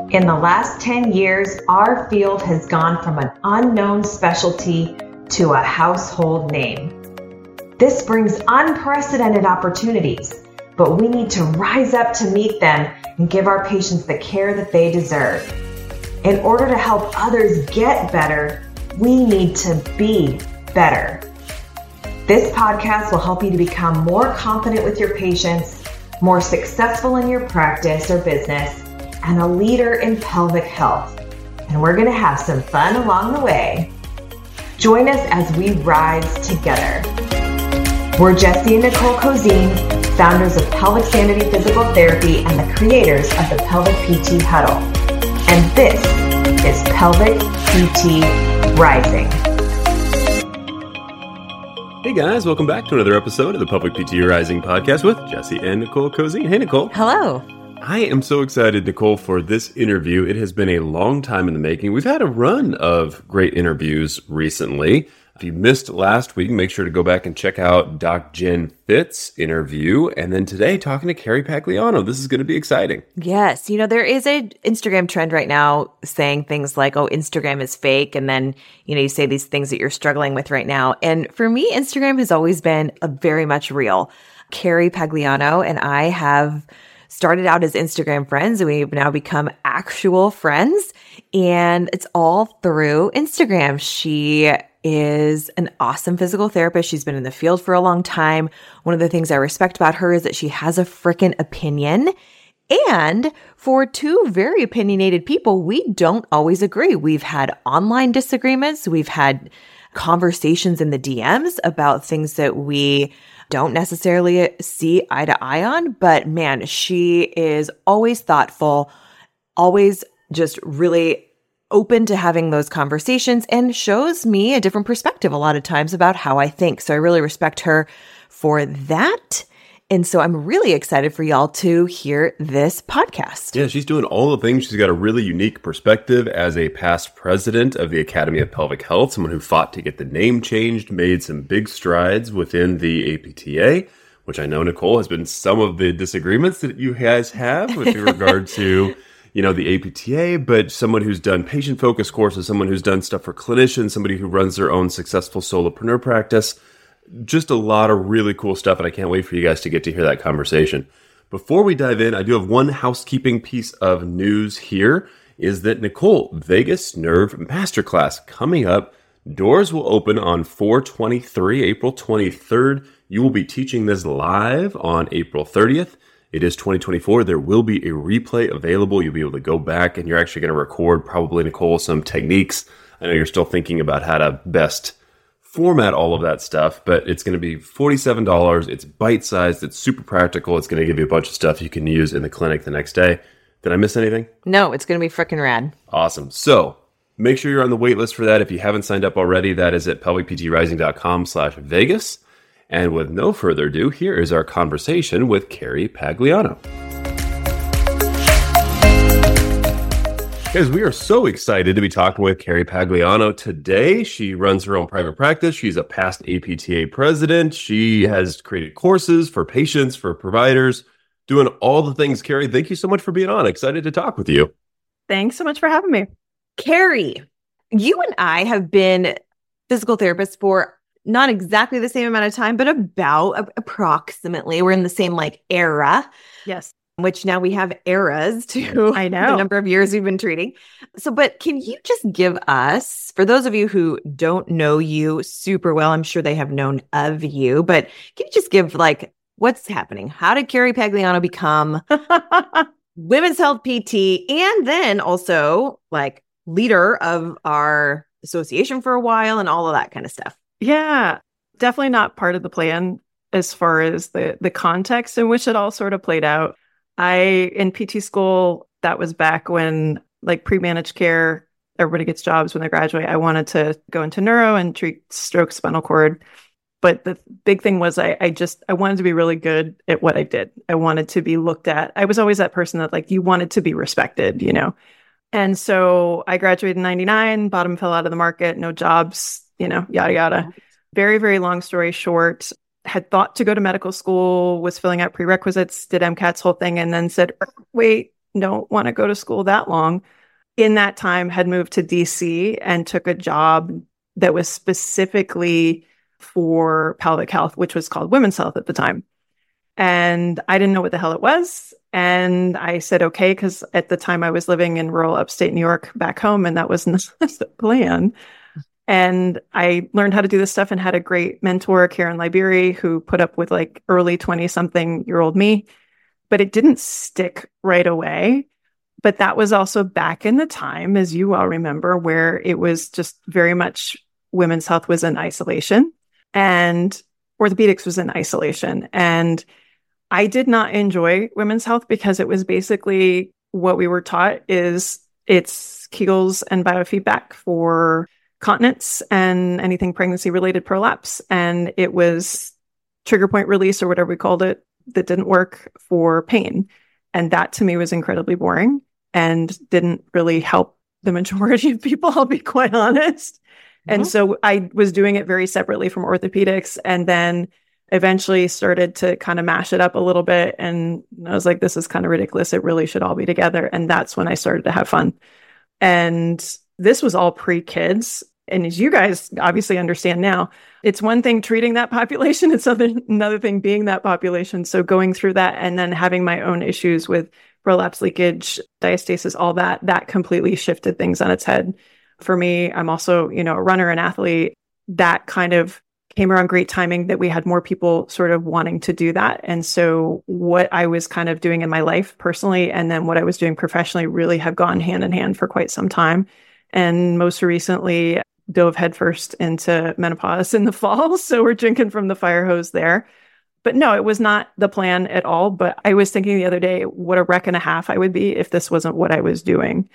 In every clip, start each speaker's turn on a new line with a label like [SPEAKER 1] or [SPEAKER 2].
[SPEAKER 1] In the last 10 years, our field has gone from an unknown specialty to a household name. This brings unprecedented opportunities, but we need to rise up to meet them and give our patients the care that they deserve. In order to help others get better, we need to be better. This podcast will help you to become more confident with your patients, more successful in your practice or business, and a leader in pelvic health. And we're going to have some fun along the way. Join us as we rise together. We're Jesse and Nicole Cozine, founders of Pelvic Sanity Physical Therapy and the creators of the Pelvic PT Huddle. And this is Pelvic PT Rising.
[SPEAKER 2] Hey guys, welcome back to another episode of the Pelvic PT Rising podcast with Jesse and Nicole Cozine. Hey Nicole.
[SPEAKER 3] Hello.
[SPEAKER 2] I am so excited, Nicole, for this interview. It has been a long time in the making. We've had a run of great interviews recently. If you missed last week, make sure to go back and check out Doc Jen Fitt's interview. And then today, talking to Carrie Pagliano. This is going to be exciting.
[SPEAKER 3] Yes. You know, there is an Instagram trend right now saying things like, oh, Instagram is fake. And then, you say these things that you're struggling with right now. And for me, Instagram has always been very much real. Carrie Pagliano and I have started out as Instagram friends, and we've now become actual friends. And it's all through Instagram. She is an awesome physical therapist. She's been in the field for a long time. One of the things I respect about her is that she has a freaking opinion. And for two very opinionated people, we don't always agree. We've had online disagreements. We've had conversations in the DMs about things that we don't necessarily see eye to eye on. But man, she is always thoughtful, always just really open to having those conversations, and shows me a different perspective a lot of times about how I think. So I really respect her for that. And so I'm really excited for y'all to hear this podcast.
[SPEAKER 2] Yeah, she's doing all the things. She's got a really unique perspective as a past president of the Academy of Pelvic Health, someone who fought to get the name changed, made some big strides within the APTA, which I know, Nicole, has been some of the disagreements that you guys have with regard to the APTA, but someone who's done patient-focused courses, someone who's done stuff for clinicians, somebody who runs their own successful solopreneur practice. Just a lot of really cool stuff, and I can't wait for you guys to get to hear that conversation. Before we dive in, I do have one housekeeping piece of news here, is that Nicole, Vagus Nerve Masterclass coming up. Doors will open on 4/23, April 23rd. You will be teaching this live on April 30th. It is 2024. There will be a replay available. You'll be able to go back, and you're actually going to record, probably, Nicole, some techniques. I know you're still thinking about how to best format all of that stuff, but it's going to be $47. It's bite-sized. It's super practical. It's going to give you a bunch of stuff you can use in the clinic the next day. Did I miss anything?
[SPEAKER 3] No, it's going to be freaking rad.
[SPEAKER 2] Awesome. So make sure you're on the wait list for that. If you haven't signed up already, that is at pelvicptrising.com/Vegas. And with no further ado, here is our conversation with Carrie Pagliano. Guys, we are so excited to be talking with Carrie Pagliano today. She runs her own private practice. She's a past APTA president. She has created courses for patients, for providers, doing all the things. Carrie, thank you so much for being on. Excited to talk with you.
[SPEAKER 4] Thanks so much for having me.
[SPEAKER 3] Carrie, you and I have been physical therapists for not exactly the same amount of time, but about approximately. We're in the same era.
[SPEAKER 4] Yes.
[SPEAKER 3] Which now we have eras to
[SPEAKER 4] I know
[SPEAKER 3] the number of years we've been treating. So, but can you just give us, for those of you who don't know you super well, I'm sure they have known of you, but can you just give what's happening? How did Carrie Pagliano become women's health PT, and then also leader of our association for a while and all of that kind of stuff?
[SPEAKER 4] Yeah, definitely not part of the plan as far as the context in which it all sort of played out. In PT school, that was back when pre-managed care, everybody gets jobs when they graduate. I wanted to go into neuro and treat stroke, spinal cord. But the big thing was I wanted to be really good at what I did. I wanted to be looked at. I was always that person that you wanted to be respected, And so I graduated in 99, bottom fell out of the market, no jobs, yada, yada. Very, very long story short, had thought to go to medical school, was filling out prerequisites, did MCAT's whole thing, and then said, wait, don't want to go to school that long. In that time, had moved to DC and took a job that was specifically for pelvic health, which was called women's health at the time. And I didn't know what the hell it was. And I said, okay, because at the time I was living in rural upstate New York back home, and that was not the plan. And I learned how to do this stuff and had a great mentor, Karen Liberi, who put up with like early 20-something-year-old me. But it didn't stick right away. But that was also back in the time, as you all remember, where it was just very much women's health was in isolation and orthopedics was in isolation. And I did not enjoy women's health because it was basically what we were taught is it's Kegels and biofeedback for continence and anything pregnancy related prolapse. And it was trigger point release or whatever we called it that didn't work for pain. And that to me was incredibly boring and didn't really help the majority of people, I'll be quite honest. Mm-hmm. And so I was doing it very separately from orthopedics, and then eventually started to kind of mash it up a little bit. And I was like, this is kind of ridiculous. It really should all be together. And that's when I started to have fun. And this was all pre-kids. And as you guys obviously understand now, it's one thing treating that population. It's another thing being that population. So going through that and then having my own issues with prolapse, leakage, diastasis, all that completely shifted things on its head. For me, I'm also, a runner and athlete. That kind of came around great timing that we had more people sort of wanting to do that. And so what I was kind of doing in my life personally, and then what I was doing professionally really have gone hand in hand for quite some time. And most recently, dove headfirst into menopause in the fall. So we're drinking from the fire hose there. But no, it was not the plan at all. But I was thinking the other day, what a wreck and a half I would be if this wasn't what I was doing.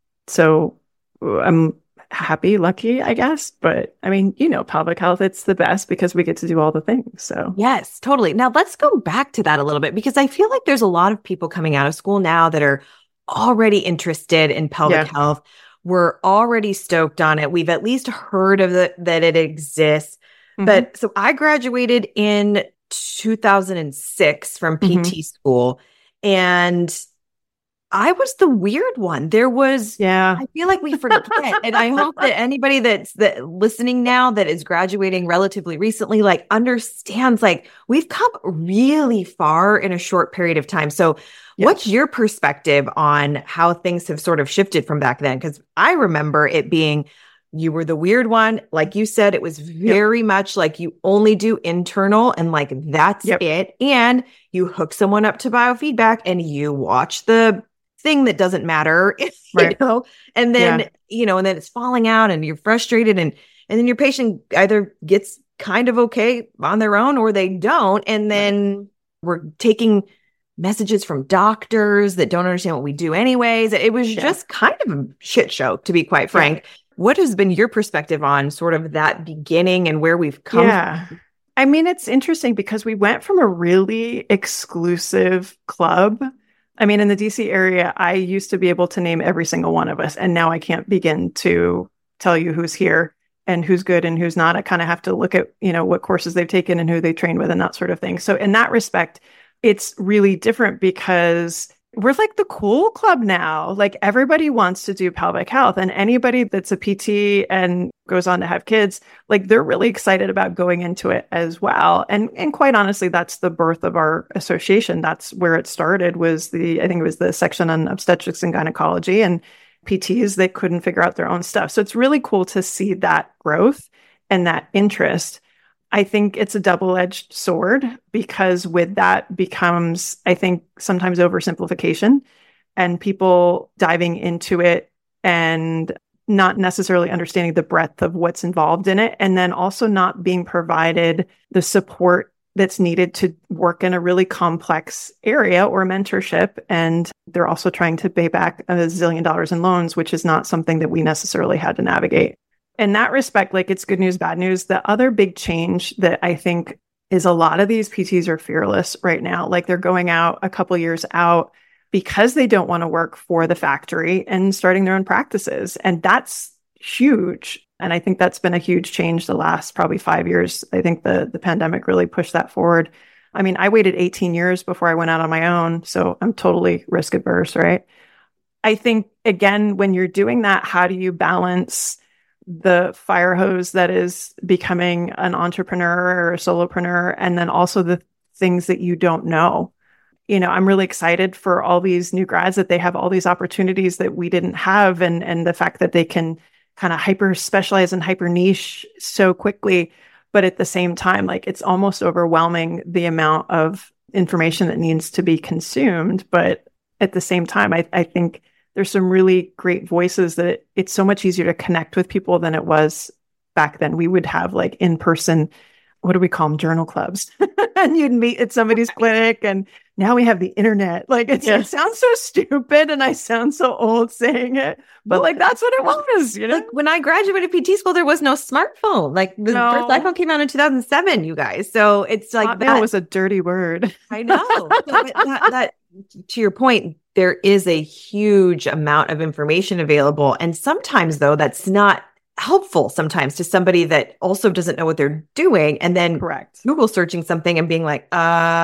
[SPEAKER 4] So I'm happy, lucky, I guess. But I mean, pelvic health, it's the best because we get to do all the things. So
[SPEAKER 3] yes, totally. Now let's go back to that a little bit, because I feel like there's a lot of people coming out of school now that are already interested in pelvic health. We're already stoked on it. We've at least heard of that it exists. Mm-hmm. But so I graduated in 2006 from PT school, and I was the weird one. There was, I feel like we forget. And I hope that anybody that's listening now that is graduating relatively recently, like understands, like we've come really far in a short period of time. So what's your perspective on how things have sort of shifted from back then? Because I remember it being, you were the weird one. Like you said, it was very much like you only do internal and like that's it. And you hook someone up to biofeedback and you watch the thing that doesn't matter, and then, and then it's falling out and you're frustrated and then your patient either gets kind of okay on their own or they don't. And then we're taking messages from doctors that don't understand what we do anyways. It was just kind of a shit show, to be quite frank. What has been your perspective on sort of that beginning and where we've come from?
[SPEAKER 4] I mean, it's interesting because we went from a really exclusive club. I mean, in the DC area, I used to be able to name every single one of us. And now I can't begin to tell you who's here and who's good and who's not. I kind of have to look at, what courses they've taken and who they trained with and that sort of thing. So in that respect, it's really different because we're like the cool club now. Like everybody wants to do pelvic health, and anybody that's a PT and goes on to have kids, like they're really excited about going into it as well. And quite honestly, that's the birth of our association. That's where it started, was I think it was the section on obstetrics and gynecology and PTs that couldn't figure out their own stuff. So it's really cool to see that growth and that interest. I think it's a double-edged sword because with that becomes, I think, sometimes oversimplification and people diving into it and not necessarily understanding the breadth of what's involved in it. And then also not being provided the support that's needed to work in a really complex area or mentorship. And they're also trying to pay back $1 zillion in loans, which is not something that we necessarily had to navigate. In that respect, like it's good news, bad news. The other big change that I think is a lot of these PTs are fearless right now. Like they're going out a couple years out because they don't want to work for the factory and starting their own practices. And that's huge. And I think that's been a huge change the last probably 5 years. I think the pandemic really pushed that forward. I mean, I waited 18 years before I went out on my own. So I'm totally risk adverse, right? I think, again, when you're doing that, how do you balance the fire hose that is becoming an entrepreneur or a solopreneur, and then also the things that you don't know? I'm really excited for all these new grads that they have all these opportunities that we didn't have, and the fact that they can kind of hyper specialize and hyper niche so quickly. But at the same time, like, it's almost overwhelming the amount of information that needs to be consumed. But at the same time, I think there's some really great voices that it's so much easier to connect with people than it was back then. We would have like in-person, what do we call them? Journal clubs. And you'd meet at somebody's clinic, and now we have the internet. Like, it sounds so stupid and I sound so old saying it, but like, that's what it was,
[SPEAKER 3] Like, when I graduated PT school, there was no smartphone. Like, the first iPhone came out in 2007, you guys. So it's like,
[SPEAKER 4] that was a dirty word.
[SPEAKER 3] I know. So that to your point, there is a huge amount of information available. And sometimes, though, that's not helpful sometimes to somebody that also doesn't know what they're doing. And then Google searching something and being like,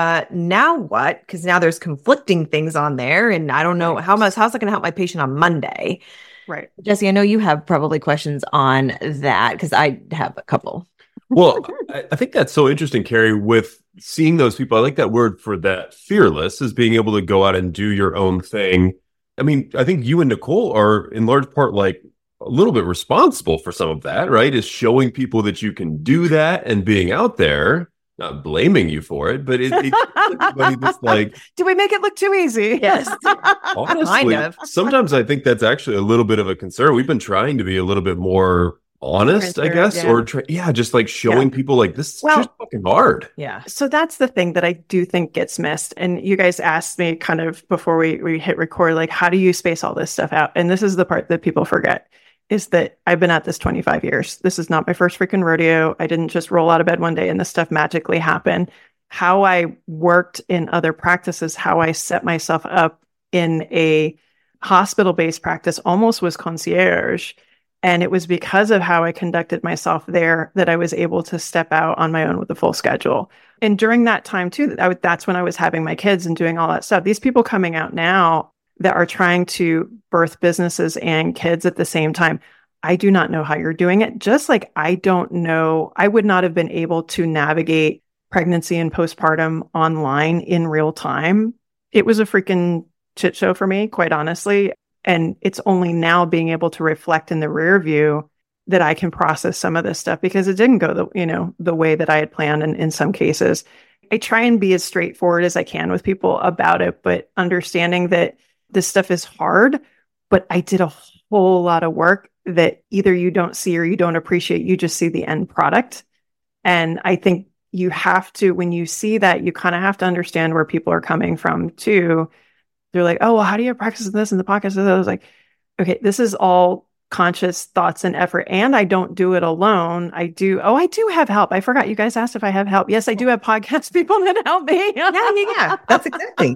[SPEAKER 3] now what? Because now there's conflicting things on there. And I don't know how's that going to help my patient on Monday?
[SPEAKER 4] Right.
[SPEAKER 3] Jesse, I know you have probably questions on that, because I have a couple.
[SPEAKER 2] Well, I think that's so interesting, Carrie, with seeing those people. I like that word for that. Fearless is being able to go out and do your own thing. I mean, I think you and Nicole are in large part like a little bit responsible for some of that, right? Is showing people that you can do that and being out there, not blaming you for it, but everybody that's like,
[SPEAKER 4] do we make it look too easy?
[SPEAKER 3] Yes.
[SPEAKER 2] Honestly, sometimes I think that's actually a little bit of a concern. We've been trying to be a little bit more honest, I guess, or just like showing people like, this is just fucking hard.
[SPEAKER 4] Yeah. So that's the thing that I do think gets missed. And you guys asked me kind of before we hit record, like, how do you space all this stuff out? And this is the part that people forget, is that I've been at this 25 years. This is not my first freaking rodeo. I didn't just roll out of bed one day and this stuff magically happened. How I worked in other practices, how I set myself up in a hospital-based practice almost was concierge. And it was because of how I conducted myself there that I was able to step out on my own with a full schedule. And during that time too, that's when I was having my kids and doing all that stuff. These people coming out now that are trying to birth businesses and kids at the same time, I do not know how you're doing it. Just like I don't know, I would not have been able to navigate pregnancy and postpartum online in real time. It was a freaking shit show for me, quite honestly. And it's only now being able to reflect in the rear view that I can process some of this stuff, because it didn't go the way that I had planned. And in some cases, I try and be as straightforward as I can with people about it, but understanding that this stuff is hard, but I did a whole lot of work that either you don't see or you don't appreciate. You just see the end product. And I think you have to, when you see that, you kind of have to understand where people are coming from too. They're like, oh, well, how do you practice this in the podcast? I was like, okay, this is all conscious thoughts and effort. And I don't do it alone. I do have help. I forgot. You guys asked if I have help. Yes, I do have podcast people that help me.
[SPEAKER 3] Yeah. That's exactly.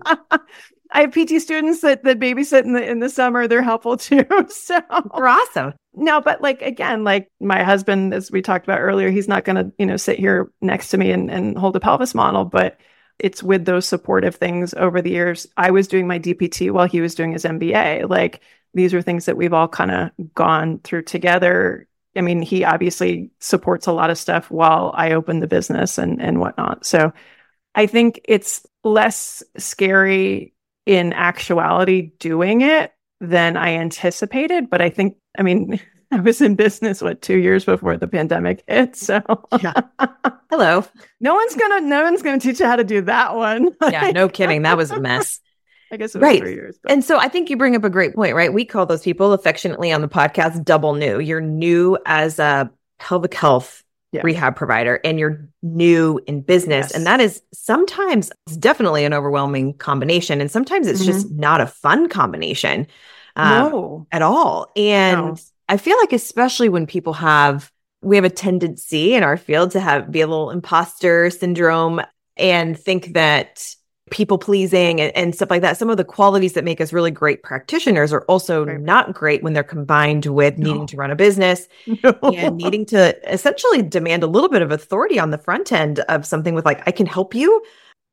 [SPEAKER 4] I have PT students that babysit in the summer. They're helpful too. So
[SPEAKER 3] they're awesome.
[SPEAKER 4] No, but like, again, like my husband, as we talked about earlier, he's not going to, sit here next to me and hold a pelvis model, but it's with those supportive things over the years. I was doing my DPT while he was doing his MBA. Like, these are things that we've all kind of gone through together. I mean, he obviously supports a lot of stuff while I open the business and whatnot. So I think it's less scary in actuality doing it than I anticipated. But I think, I was in business, 2 years before the pandemic hit. So
[SPEAKER 3] hello.
[SPEAKER 4] No one's gonna teach you how to do that one.
[SPEAKER 3] Yeah, no kidding. That was a mess.
[SPEAKER 4] I guess it was 3 years. But.
[SPEAKER 3] And so I think you bring up a great point, right? We call those people affectionately on the podcast double new. You're new as a pelvic health rehab provider, and you're new in business. Yes. And that is sometimes it's definitely an overwhelming combination. And sometimes it's just not a fun combination at all. And I feel like, especially when people we have a tendency in our field to be a little imposter syndrome and think that people pleasing and stuff like that. Some of the qualities that make us really great practitioners are also not great when they're combined with needing to run a business and needing to essentially demand a little bit of authority on the front end of something with like, I can help you.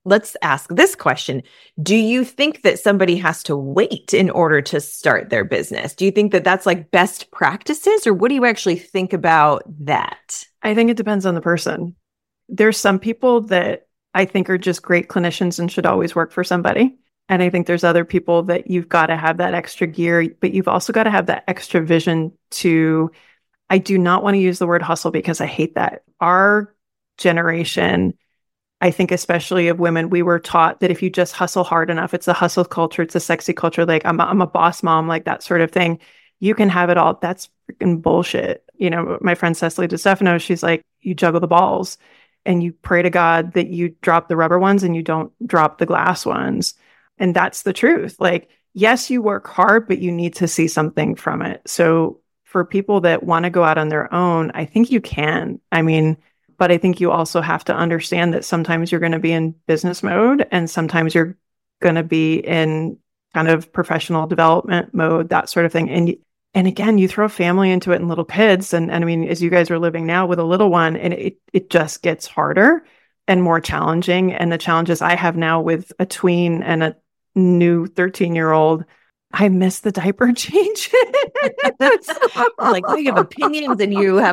[SPEAKER 3] let's ask this question. Do you think that somebody has to wait in order to start their business? Do you think that that's like best practices, or what do you actually think about that?
[SPEAKER 4] I think it depends on the person. There's some people that I think are just great clinicians and should always work for somebody. And I think there's other people that you've got to have that extra gear, but you've also got to have that extra vision to, I do not want to use the word hustle because I hate that. Our generation, I think especially of women, we were taught that if you just hustle hard enough, it's a hustle culture, it's a sexy culture, like I'm a boss mom, like that sort of thing. You can have it all. That's freaking bullshit. You know, my friend Cecily DeStefano, she's like, you juggle the balls and you pray to God that you drop the rubber ones and you don't drop the glass ones. And that's the truth. Like, yes, you work hard, but you need to see something from it. So for people that want to go out on their own, I think you can. I mean, but I think you also have to understand that sometimes you're going to be in business mode and sometimes you're going to be in kind of professional development mode, that sort of thing. And again, you throw family into it and little kids. And I mean, as you guys are living now with a little one, and it just gets harder and more challenging. And the challenges I have now with a tween and a new 13-year-old, I miss the diaper change.
[SPEAKER 3] Like, you have opinions and you're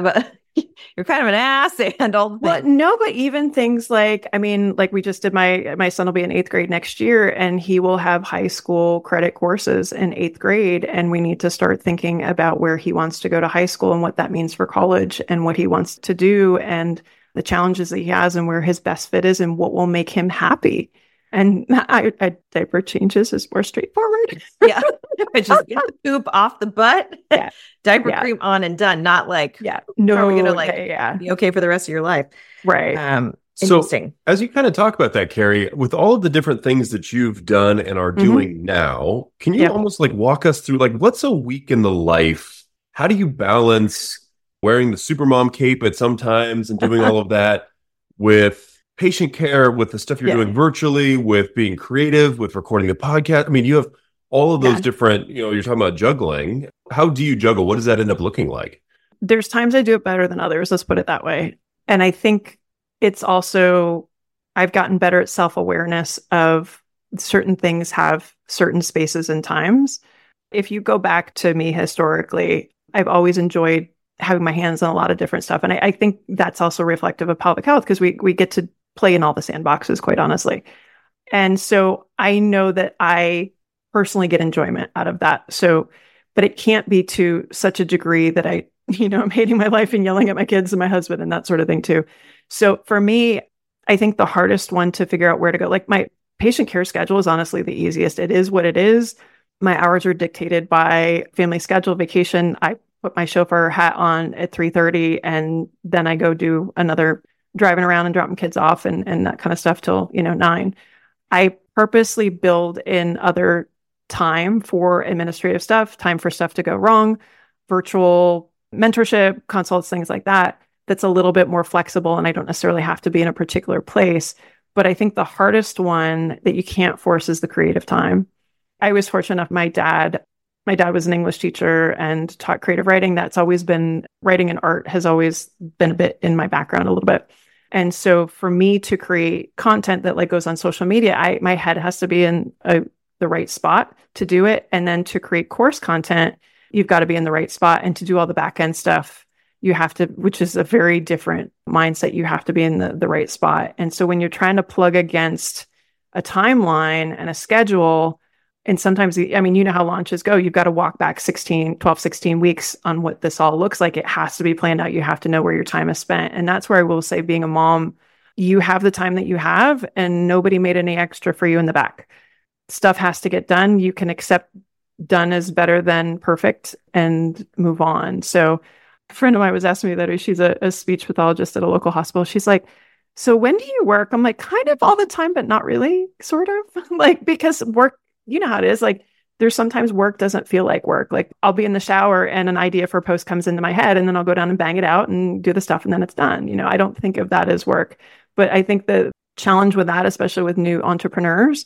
[SPEAKER 3] kind of an ass and all the things.
[SPEAKER 4] Well, no, but even things like, I mean, like we just did my son will be in 8th grade next year and he will have high school credit courses in 8th grade. And we need to start thinking about where he wants to go to high school and what that means for college and what he wants to do and the challenges that he has and where his best fit is and what will make him happy. And diaper changes is more straightforward.
[SPEAKER 3] Yeah. Just get the poop off the butt,
[SPEAKER 4] yeah.
[SPEAKER 3] diaper cream on and done. Not like,
[SPEAKER 4] no,
[SPEAKER 3] are we going to be okay for the rest of your life?
[SPEAKER 4] Right.
[SPEAKER 3] Interesting.
[SPEAKER 2] So as you kind of talk about that, Carrie, with all of the different things that you've done and are doing now, can you almost like walk us through like what's a week in the life? How do you balance wearing the supermom cape at sometimes and doing all of that with patient care, with the stuff you're doing virtually, with being creative, with recording the podcast? I mean, you have all of those different, you're talking about juggling. How do you juggle? What does that end up looking like?
[SPEAKER 4] There's times I do it better than others. Let's put it that way. And I think it's also, I've gotten better at self-awareness of certain things have certain spaces and times. If you go back to me historically, I've always enjoyed having my hands on a lot of different stuff. And I think that's also reflective of pelvic health because we get to play in all the sandboxes, quite honestly. And so I know that I personally get enjoyment out of that. So, but it can't be to such a degree that I'm hating my life and yelling at my kids and my husband and that sort of thing too. So for me, I think the hardest one to figure out where to go, like my patient care schedule is honestly the easiest. It is what it is. My hours are dictated by family schedule, vacation. I put my chauffeur hat on at 3:30 and then I go do another driving around and dropping kids off and that kind of stuff till 9. I purposely build in other time for administrative stuff, time for stuff to go wrong, virtual mentorship, consults, things like that. That's a little bit more flexible and I don't necessarily have to be in a particular place. But I think the hardest one that you can't force is the creative time. I was fortunate enough, my dad was an English teacher and taught creative writing. That's always been, writing and art has always been a bit in my background a little bit. And so for me to create content that like goes on social media, my head has to be in the right spot to do it. And then to create course content, you've got to be in the right spot. And to do all the back end stuff, you have to, which is a very different mindset. You have to be in the right spot. And so when you're trying to plug against a timeline and a schedule, and sometimes, how launches go. You've got to walk back 12, 16 weeks on what this all looks like. It has to be planned out. You have to know where your time is spent. And that's where I will say, being a mom, you have the time that you have and nobody made any extra for you in the back. Stuff has to get done. You can accept done is better than perfect and move on. So a friend of mine was asking me that she's a speech pathologist at a local hospital. She's like, so when do you work? I'm like, kind of all the time, but not really, sort of. Like, because work, you know how it is. Like, there's sometimes work doesn't feel like work. Like, I'll be in the shower and an idea for a post comes into my head and then I'll go down and bang it out and do the stuff and then it's done. I don't think of that as work. But I think the challenge with that, especially with new entrepreneurs,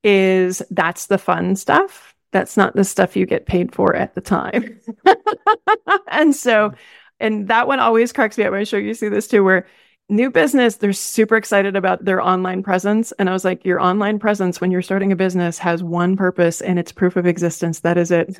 [SPEAKER 4] is that's the fun stuff. That's not the stuff you get paid for at the time. And that one always cracks me up. I'm sure you see this too, where new business, they're super excited about their online presence. And I was like, your online presence when you're starting a business has one purpose and it's proof of existence. That is it.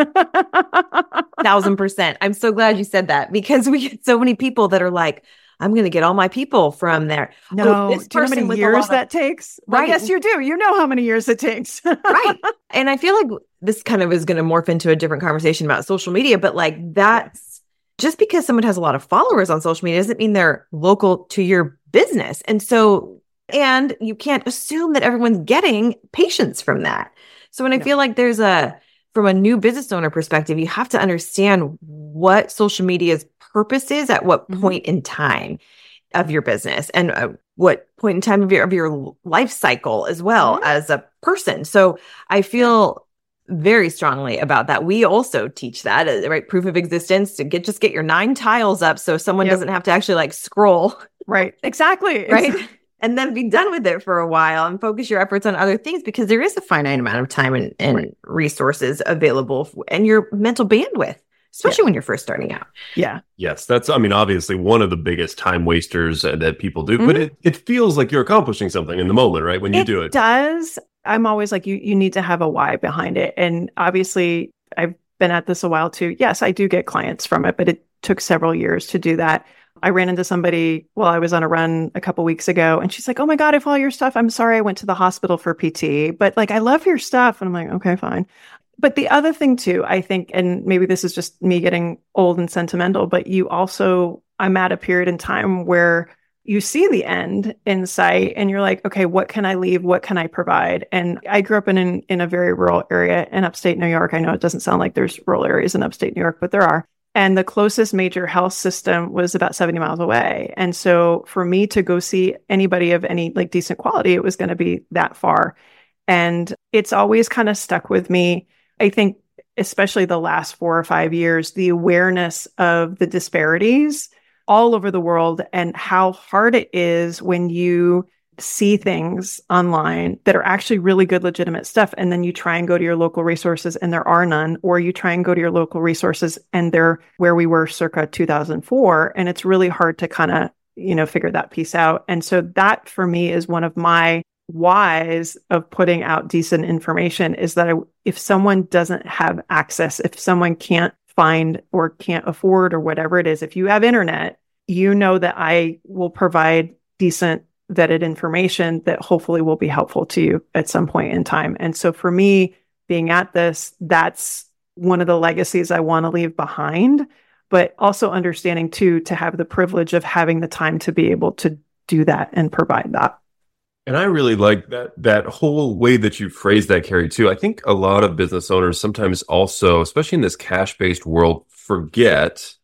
[SPEAKER 3] 1,000%. I'm so glad you said that because we get so many people that are like, I'm going to get all my people from there.
[SPEAKER 4] No, do you know how many years that takes?
[SPEAKER 3] Right.
[SPEAKER 4] Yes, you do. You know how many years it takes.
[SPEAKER 3] Right. And I feel like this kind of is going to morph into a different conversation about social media, but like that's just because someone has a lot of followers on social media doesn't mean they're local to your business. And so, and you can't assume that everyone's getting patients from that. So when I feel like from a new business owner perspective, you have to understand what social media's purpose is at what point in time of your business and what point in time of your life cycle as well as a person. So I feel very strongly about that. We also teach that, right? Proof of existence to just get your 9 tiles up so someone doesn't have to actually like scroll.
[SPEAKER 4] Right. Exactly.
[SPEAKER 3] Right. And then be done with it for a while and focus your efforts on other things because there is a finite amount of time and resources available and your mental bandwidth, especially when you're first starting out.
[SPEAKER 4] Yeah.
[SPEAKER 2] Yes, that's, I mean, obviously one of the biggest time wasters that people do, but it feels like you're accomplishing something in the moment, right? When you do it.
[SPEAKER 4] It does. I'm always like, you need to have a why behind it. And obviously I've been at this a while too. Yes, I do get clients from it, but it took several years to do that. I ran into somebody while I was on a run a couple weeks ago and she's like, oh my God, I follow your stuff. I'm sorry I went to the hospital for PT, but like, I love your stuff. And I'm like, okay, fine. But the other thing too, I think, and maybe this is just me getting old and sentimental, but I'm at a period in time where you see the end in sight and you're like, okay, what can I leave? What can I provide? And I grew up in a very rural area in upstate New York. I know it doesn't sound like there's rural areas in upstate New York, but there are. And the closest major health system was about 70 miles away. And so for me to go see anybody of any like decent quality, it was going to be that far. And it's always kind of stuck with me. I think, especially the last 4 or 5 years, the awareness of the disparities all over the world and how hard it is when you see things online that are actually really good, legitimate stuff. And then you try and go to your local resources and there are none, or you try and go to your local resources and they're where we were circa 2004. And it's really hard to kind of, figure that piece out. And so that for me is one of my whys of putting out decent information is that if someone doesn't have access, if someone can't find or can't afford or whatever it is, if you have internet, that I will provide decent vetted information that hopefully will be helpful to you at some point in time. And so for me, being at this, that's one of the legacies I want to leave behind, but also understanding too, to have the privilege of having the time to be able to do that and provide that.
[SPEAKER 2] And I really like that whole way that you phrase that, Carrie, too. I think a lot of business owners sometimes also, especially in this cash-based world, forget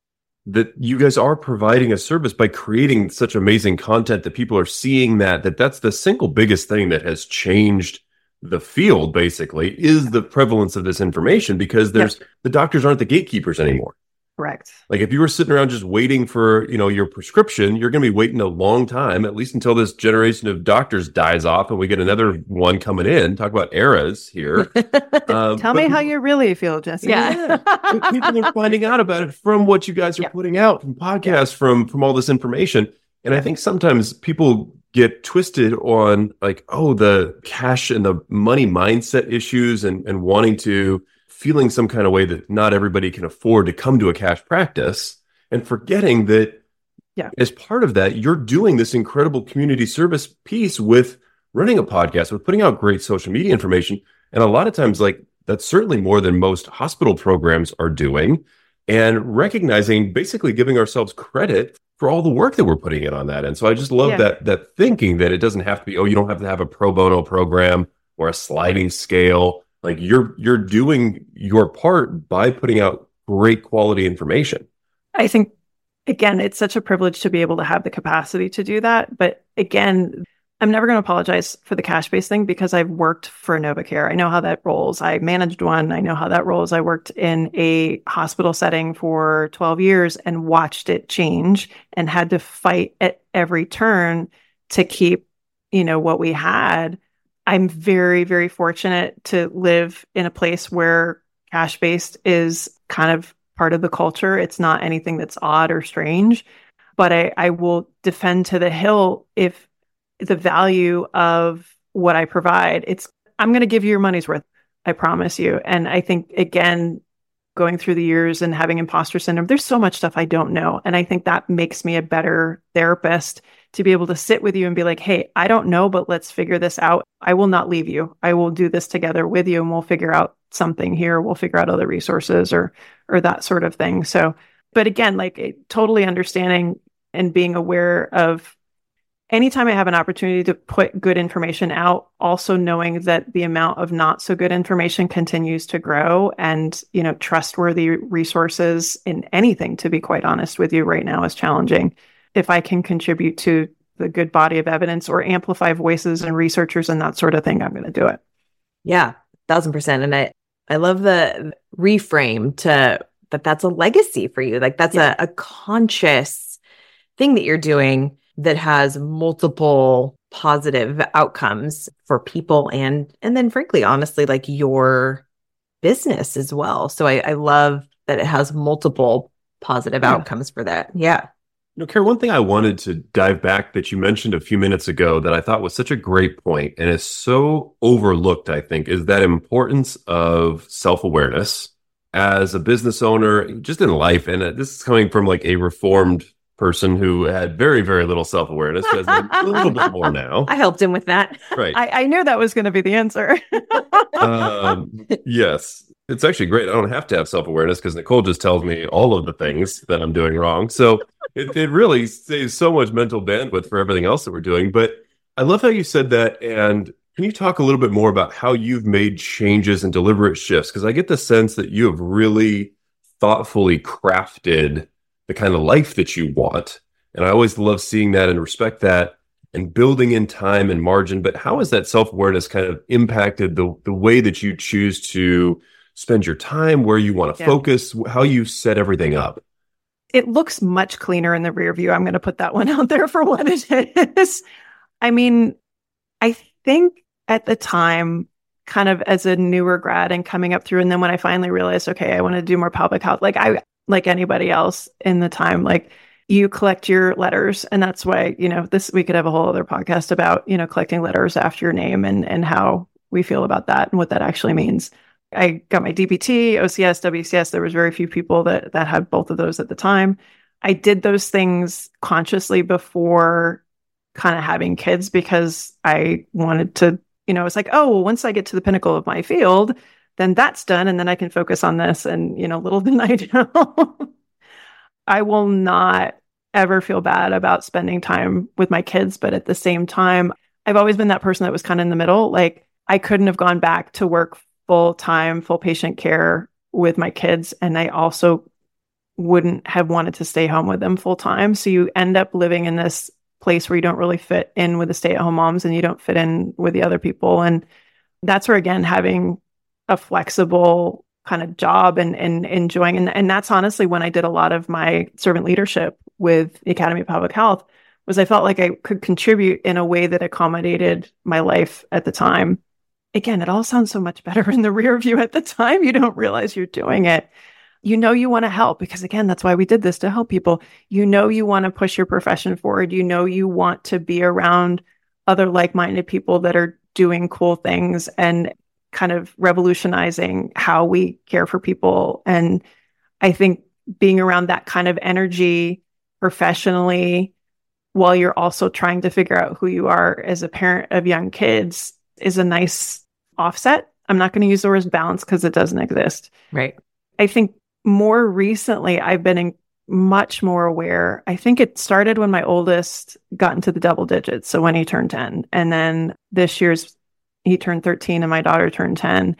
[SPEAKER 2] that you guys are providing a service by creating such amazing content that people are seeing that's the single biggest thing that has changed the field, basically, is the prevalence of this information because the doctors aren't the gatekeepers anymore.
[SPEAKER 4] Correct.
[SPEAKER 2] Like if you were sitting around just waiting for, your prescription, you're going to be waiting a long time, at least until this generation of doctors dies off and we get another one coming in. Talk about eras here.
[SPEAKER 4] Tell me how you really feel, Jesse.
[SPEAKER 3] Yeah.
[SPEAKER 2] But people are finding out about it from what you guys are putting out, from podcasts, from all this information. And I think sometimes people get twisted on like, the cash and the money mindset issues and wanting to feeling some kind of way that not everybody can afford to come to a cash practice and forgetting that as part of that, you're doing this incredible community service piece with running a podcast, with putting out great social media information. And a lot of times, like that's certainly more than most hospital programs are doing, and recognizing, basically giving ourselves credit for all the work that we're putting in on that. And so I just love that thinking that it doesn't have to be, you don't have to have a pro bono program or a sliding scale. Like you're doing your part by putting out great quality information.
[SPEAKER 4] I think, again, it's such a privilege to be able to have the capacity to do that. But again, I'm never going to apologize for the cash-based thing because I've worked for NovaCare. I know how that rolls. I managed one. I know how that rolls. I worked in a hospital setting for 12 years and watched it change and had to fight at every turn to keep, what we had. I'm very, very fortunate to live in a place where cash-based is kind of part of the culture. It's not anything that's odd or strange. but I will defend to the hill if the value of what I provide, I'm going to give you your money's worth. I promise you. And I think, again, going through the years and having imposter syndrome, there's so much stuff I don't know. And I think that makes me a better therapist to be able to sit with you and be like, hey, I don't know, but let's figure this out. I will not leave you. I will do this together with you and we'll figure out something here. We'll figure out other resources or that sort of thing. So, but again, like totally understanding and being aware of anytime I have an opportunity to put good information out, also knowing that the amount of not so good information continues to grow, and, trustworthy resources in anything, to be quite honest with you right now, is challenging. If I can contribute to the good body of evidence or amplify voices and researchers and that sort of thing, I'm going to do it.
[SPEAKER 3] Yeah, 1,000%. And I love the reframe to that's a legacy for you. Like that's a conscious thing that you're doing that has multiple positive outcomes for people and then frankly, honestly, like your business as well. So I love that it has multiple positive outcomes for that. Yeah.
[SPEAKER 2] Kara, one thing I wanted to dive back that you mentioned a few minutes ago that I thought was such a great point and is so overlooked, I think, is that importance of self-awareness as a business owner, just in life. And this is coming from like a reformed person who had very, very little self-awareness, who has a little bit more now.
[SPEAKER 3] I helped him with that.
[SPEAKER 2] Right.
[SPEAKER 4] I knew that was going to be the answer.
[SPEAKER 2] Yes. It's actually great. I don't have to have self-awareness because Nicole just tells me all of the things that I'm doing wrong. So it really saves so much mental bandwidth for everything else that we're doing. But I love how you said that. And can you talk a little bit more about how you've made changes and deliberate shifts? Because I get the sense that you have really thoughtfully crafted the kind of life that you want. And I always love seeing that and respect that and building in time and margin. But how has that self-awareness kind of impacted the way that you choose to spend your time, where you want to focus, how you set everything up?
[SPEAKER 4] It looks much cleaner in the rear view. I'm going to put that one out there for what it is. I mean, I think at the time, kind of as a newer grad and coming up through, and then when I finally realized, okay, I want to do more public health, like anybody else in the time, like you collect your letters. And that's why, we could have a whole other podcast about, collecting letters after your name and how we feel about that and what that actually means. I got my DBT, OCS, WCS. There was very few people that had both of those at the time. I did those things consciously before kind of having kids because I wanted to, it's like, oh, well, once I get to the pinnacle of my field, then that's done. And then I can focus on this. And, little did I know, I will not ever feel bad about spending time with my kids. But at the same time, I've always been that person that was kind of in the middle. Like I couldn't have gone back to work full time, full patient care with my kids. And I also wouldn't have wanted to stay home with them full time. So you end up living in this place where you don't really fit in with the stay-at-home moms and you don't fit in with the other people. And that's where, again, having a flexible kind of job and enjoying. And that's honestly when I did a lot of my servant leadership with the Academy of Public Health, was I felt like I could contribute in a way that accommodated my life at the time. Again, it all sounds so much better in the rear view at the time. You don't realize you're doing it. You want to help because, again, that's why we did this, to help people. You want to push your profession forward. You want to be around other like-minded people that are doing cool things and kind of revolutionizing how we care for people. And I think being around that kind of energy professionally, while you're also trying to figure out who you are as a parent of young kids, is a nice offset. I'm not going to use the word balance because it doesn't exist.
[SPEAKER 3] Right.
[SPEAKER 4] I think more recently, I've been much more aware. I think it started when my oldest got into the double digits. So when he turned 10, and then this year's he turned 13 and my daughter turned 10.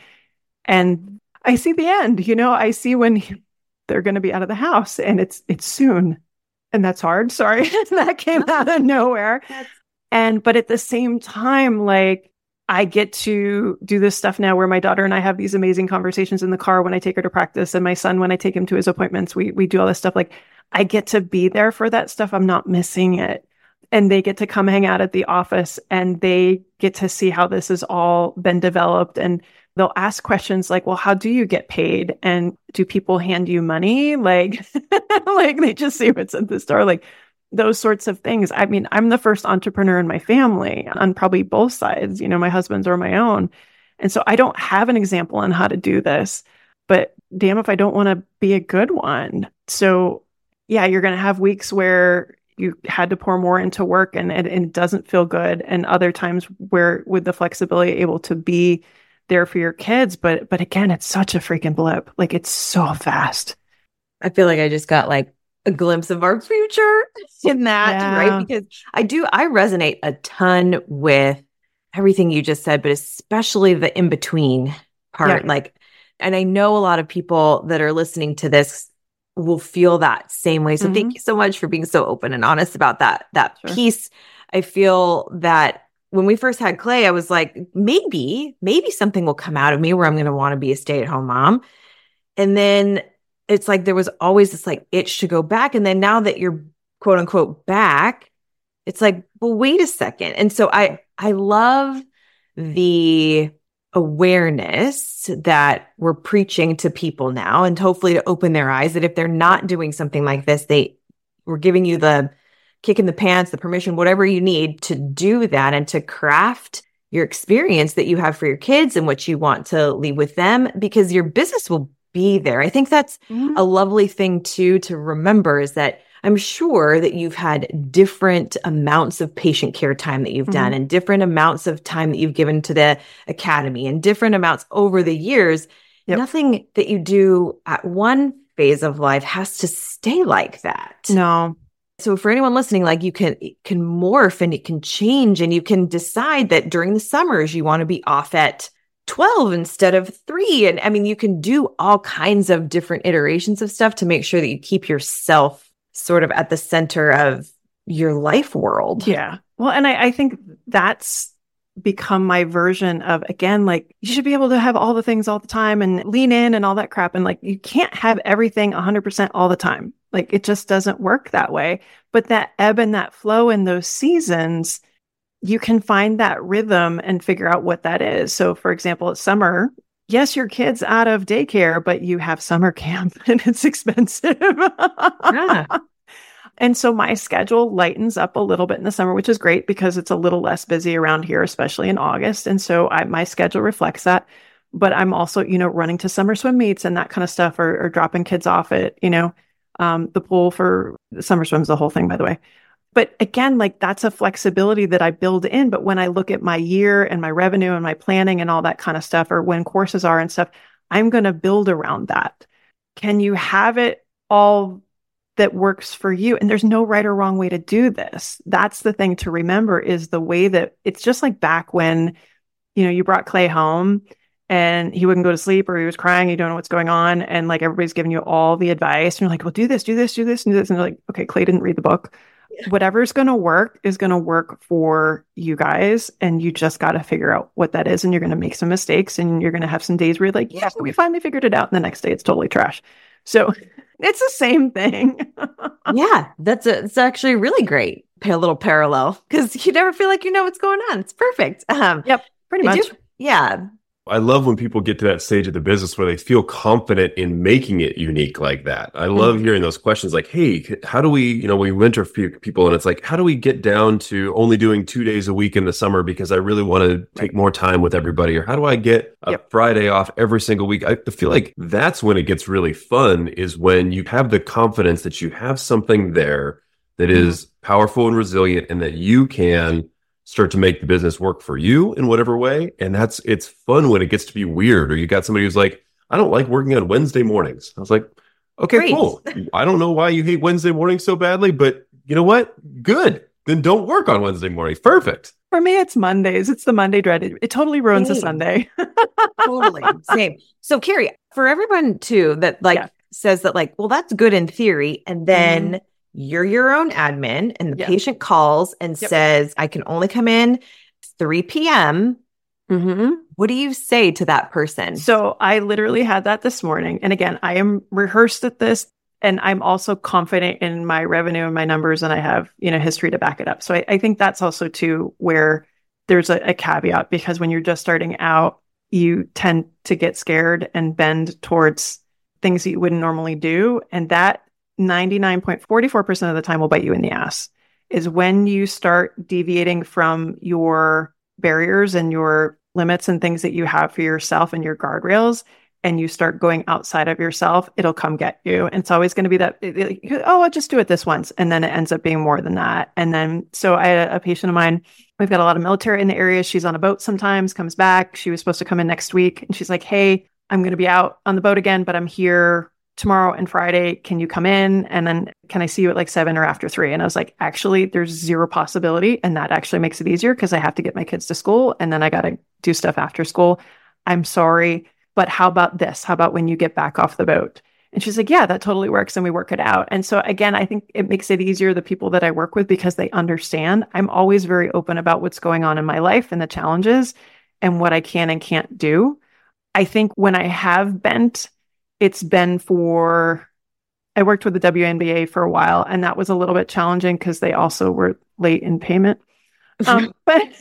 [SPEAKER 4] And I see the end, I see when they're going to be out of the house and it's soon. And that's hard. Sorry. That came out of nowhere. But at the same time, like, I get to do this stuff now where my daughter and I have these amazing conversations in the car when I take her to practice, and my son, when I take him to his appointments, we do all this stuff. Like, I get to be there for that stuff. I'm not missing it. And they get to come hang out at the office and they get to see how this has all been developed. And they'll ask questions like, well, how do you get paid? And do people hand you money? Like, like they just see what's at the store. Like, those sorts of things. I mean, I'm the first entrepreneur in my family on probably both sides, my husband's or my own. And so I don't have an example on how to do this, but damn if I don't want to be a good one. So yeah, you're going to have weeks where you had to pour more into work and it doesn't feel good. And other times where with the flexibility, able to be there for your kids. But again, it's such a freaking blip. Like it's so fast.
[SPEAKER 3] I feel like I just got like a glimpse of our future in that, right? Because I resonate a ton with everything you just said, but especially the in-between part. Like, and I know a lot of people that are listening to this will feel that same way. So thank you so much for being so open and honest about that piece. I feel that when we first had Clay, I was like, maybe something will come out of me where I'm going to want to be a stay-at-home mom. And then it's like, there was always this like itch to go back. And then now that you're quote unquote back, it's like, well, wait a second. And so I love the awareness that we're preaching to people now, and hopefully to open their eyes that if they're not doing something like this, we're giving you the kick in the pants, the permission, whatever you need to do that and to craft your experience that you have for your kids and what you want to leave with them, because your business will be there. I think that's a lovely thing too to remember, is that I'm sure that you've had different amounts of patient care time that you've done and different amounts of time that you've given to the academy and different amounts over the years. Nothing that you do at one phase of life has to stay like that.
[SPEAKER 4] No.
[SPEAKER 3] So for anyone listening, like you can morph and it can change, and you can decide that during the summers you want to be off at 12 instead of 3. And I mean, you can do all kinds of different iterations of stuff to make sure that you keep yourself sort of at the center of your life world.
[SPEAKER 4] Yeah. Well, and I think that's become my version of, again, like you should be able to have all the things all the time and lean in and all that crap. And like, you can't have everything 100% all the time. Like it just doesn't work that way. But that ebb and that flow in those seasons, you can find that rhythm and figure out what that is. So for example, it's summer. Yes, your kid's out of daycare, but you have summer camp and it's expensive. And so my schedule lightens up a little bit in the summer, which is great because it's a little less busy around here, especially in August. And so my schedule reflects that. But I'm also, running to summer swim meets and that kind of stuff, or dropping kids off at, the pool for summer swims, the whole thing, by the way. But again, like that's a flexibility that I build in. But when I look at my year and my revenue and my planning and all that kind of stuff, or when courses are and stuff, I'm going to build around that. Can you have it all that works for you? And there's no right or wrong way to do this. That's the thing to remember, is the way that it's just like back when, you brought Clay home and he wouldn't go to sleep, or he was crying, you don't know what's going on. And like, everybody's giving you all the advice and you're like, well, do this, do this, do this, and do this. And they're like, okay, Clay didn't read the book. Whatever's going to work is going to work for you guys. And you just got to figure out what that is. And you're going to make some mistakes, and you're going to have some days where you're like, yes, we finally figured it out. And the next day it's totally trash. So it's the same thing.
[SPEAKER 3] Yeah, it's actually really great. A little parallel, because you never feel like you know what's going on. It's perfect.
[SPEAKER 4] Yep, pretty much.
[SPEAKER 3] Yeah.
[SPEAKER 2] I love when people get to that stage of the business where they feel confident in making it unique like that. I love hearing those questions like, hey, how do we, we mentor people and it's like, how do we get down to only doing 2 days a week in the summer because I really want to take more time with everybody? Or how do I get a Friday off every single week? I feel like that's when it gets really fun, is when you have the confidence that you have something there that is powerful and resilient, and that you can start to make the business work for you in whatever way. And it's fun when it gets to be weird, or you got somebody who's like, I don't like working on Wednesday mornings. I was like, okay, great. Cool. I don't know why you hate Wednesday mornings so badly, but you know what? Good. Then don't work on Wednesday mornings. Perfect.
[SPEAKER 4] For me, it's Mondays. It's the Monday dread. It totally ruins a Sunday.
[SPEAKER 3] Totally. Same. So Carrie, for everyone too, that says that well, that's good in theory. And then you're your own admin, and the patient calls and says, I can only come in 3 p.m. What do you say to that person?
[SPEAKER 4] So I literally had that this morning. And again, I am rehearsed at this, and I'm also confident in my revenue and my numbers, and I have, history to back it up. So I think that's also too where there's a caveat, because when you're just starting out, you tend to get scared and bend towards things that you wouldn't normally do. And that 99.44% of the time will bite you in the ass, is when you start deviating from your barriers and your limits and things that you have for yourself and your guardrails, and you start going outside of yourself, it'll come get you. And it's always going to be that, oh, I'll just do it this once. And then it ends up being more than that. And then, so I had a patient of mine, we've got a lot of military in the area. She's on a boat sometimes, comes back. She was supposed to come in next week. And she's like, hey, I'm going to be out on the boat again, but I'm here tomorrow and Friday. Can you come in? And then can I see you at like 7 or after 3? And I was like, actually, there's zero possibility. And that actually makes it easier because I have to get my kids to school and then I got to do stuff after school. I'm sorry, but how about this? How about when you get back off the boat? And she's like, yeah, that totally works. And we work it out. And so again, I think it makes it easier, the people that I work with, because they understand. I'm always very open about what's going on in my life and the challenges and what I can and can't do. I think when I have bent, it's been I worked with the WNBA for a while, and that was a little bit challenging because they also were late in payment. But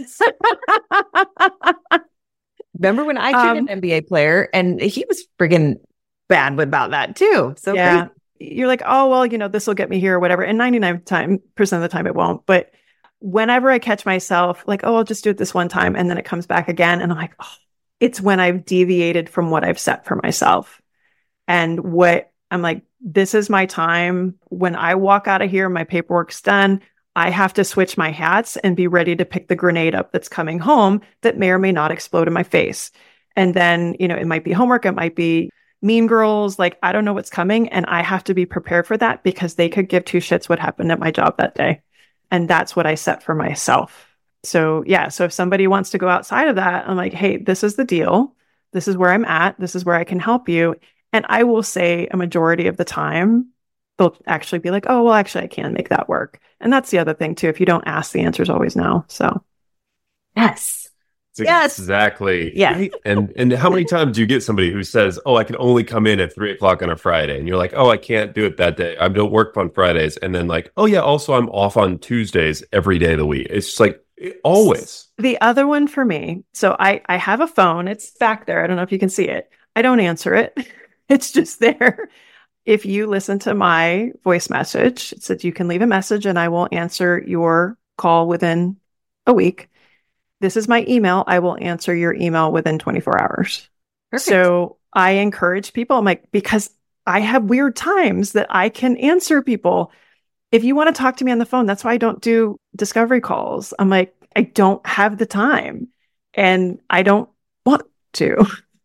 [SPEAKER 3] remember when I took an NBA player and he was friggin' bad about that too. So
[SPEAKER 4] yeah, you're like, oh, well, this will get me here or whatever. And 99% of the time it won't. But whenever I catch myself like, oh, I'll just do it this one time. And then it comes back again. And I'm like, oh, it's when I've deviated from what I've set for myself. And what I'm like, this is my time. When I walk out of here, my paperwork's done. I have to switch my hats and be ready to pick the grenade up that's coming home that may or may not explode in my face. And then, it might be homework. It might be Mean Girls. Like, I don't know what's coming. And I have to be prepared for that because they could give two shits what happened at my job that day. And that's what I set for myself. So yeah. So if somebody wants to go outside of that, I'm like, hey, this is the deal. This is where I'm at. This is where I can help you. And I will say a majority of the time, they'll actually be like, oh, well, actually, I can make that work. And that's the other thing too. If you don't ask, the answer is always no. So
[SPEAKER 3] yes.
[SPEAKER 2] Yes. Exactly.
[SPEAKER 3] Yeah.
[SPEAKER 2] And how many times do you get somebody who says, oh, I can only come in at 3:00 on a Friday? And you're like, oh, I can't do it that day. I don't work on Fridays. And then like, oh yeah, also I'm off on Tuesdays every day of the week. It's just like always.
[SPEAKER 4] The other one for me. So I have a phone. It's back there. I don't know if you can see it. I don't answer it. It's just there. If you listen to my voice message, it said you can leave a message and I will answer your call within a week. This is my email. I will answer your email within 24 hours. Perfect. So I encourage people, I'm like, because I have weird times that I can answer people. If you want to talk to me on the phone, that's why I don't do discovery calls. I'm like, I don't have the time and I don't want to.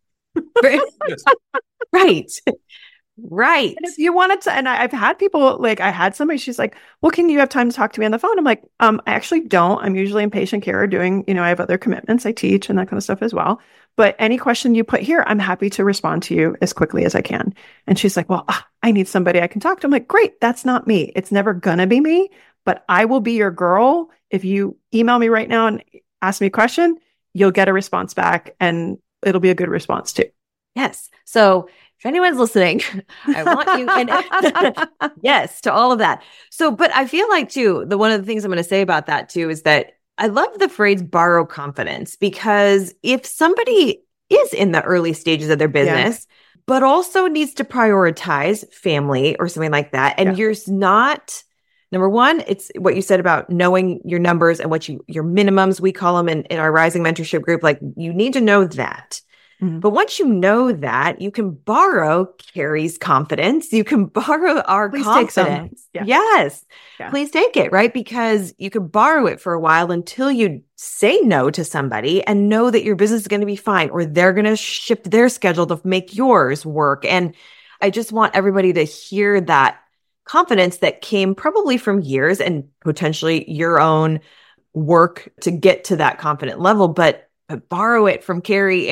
[SPEAKER 3] Right. Right.
[SPEAKER 4] And if you wanted to, and I've had people like, I had somebody, she's like, well, can you have time to talk to me on the phone? I'm like, I actually don't. I'm usually in patient care doing, I have other commitments. I teach and that kind of stuff as well. But any question you put here, I'm happy to respond to you as quickly as I can. And she's like, well, I need somebody I can talk to. I'm like, great. That's not me. It's never gonna be me, but I will be your girl. If you email me right now and ask me a question, you'll get a response back and it'll be a good response too.
[SPEAKER 3] Yes. So if anyone's listening, I want you and yes, to all of that. So, but I feel like too, one of the things I'm going to say about that too, is that I love the phrase borrow confidence, because if somebody is in the early stages of their business, but also needs to prioritize family or something like that, and you're not, number one, it's what you said about knowing your numbers and what your minimums, we call them in our Rising Mentorship group, like you need to know that. But once you know that, you can borrow Carrie's confidence. You can borrow our confidence. Yes. Yeah. Please take it, right? Because you can borrow it for a while until you say no to somebody and know that your business is going to be fine, or they're going to shift their schedule to make yours work. And I just want everybody to hear that confidence that came probably from years and potentially your own work to get to that confident level. But borrow it from Carrie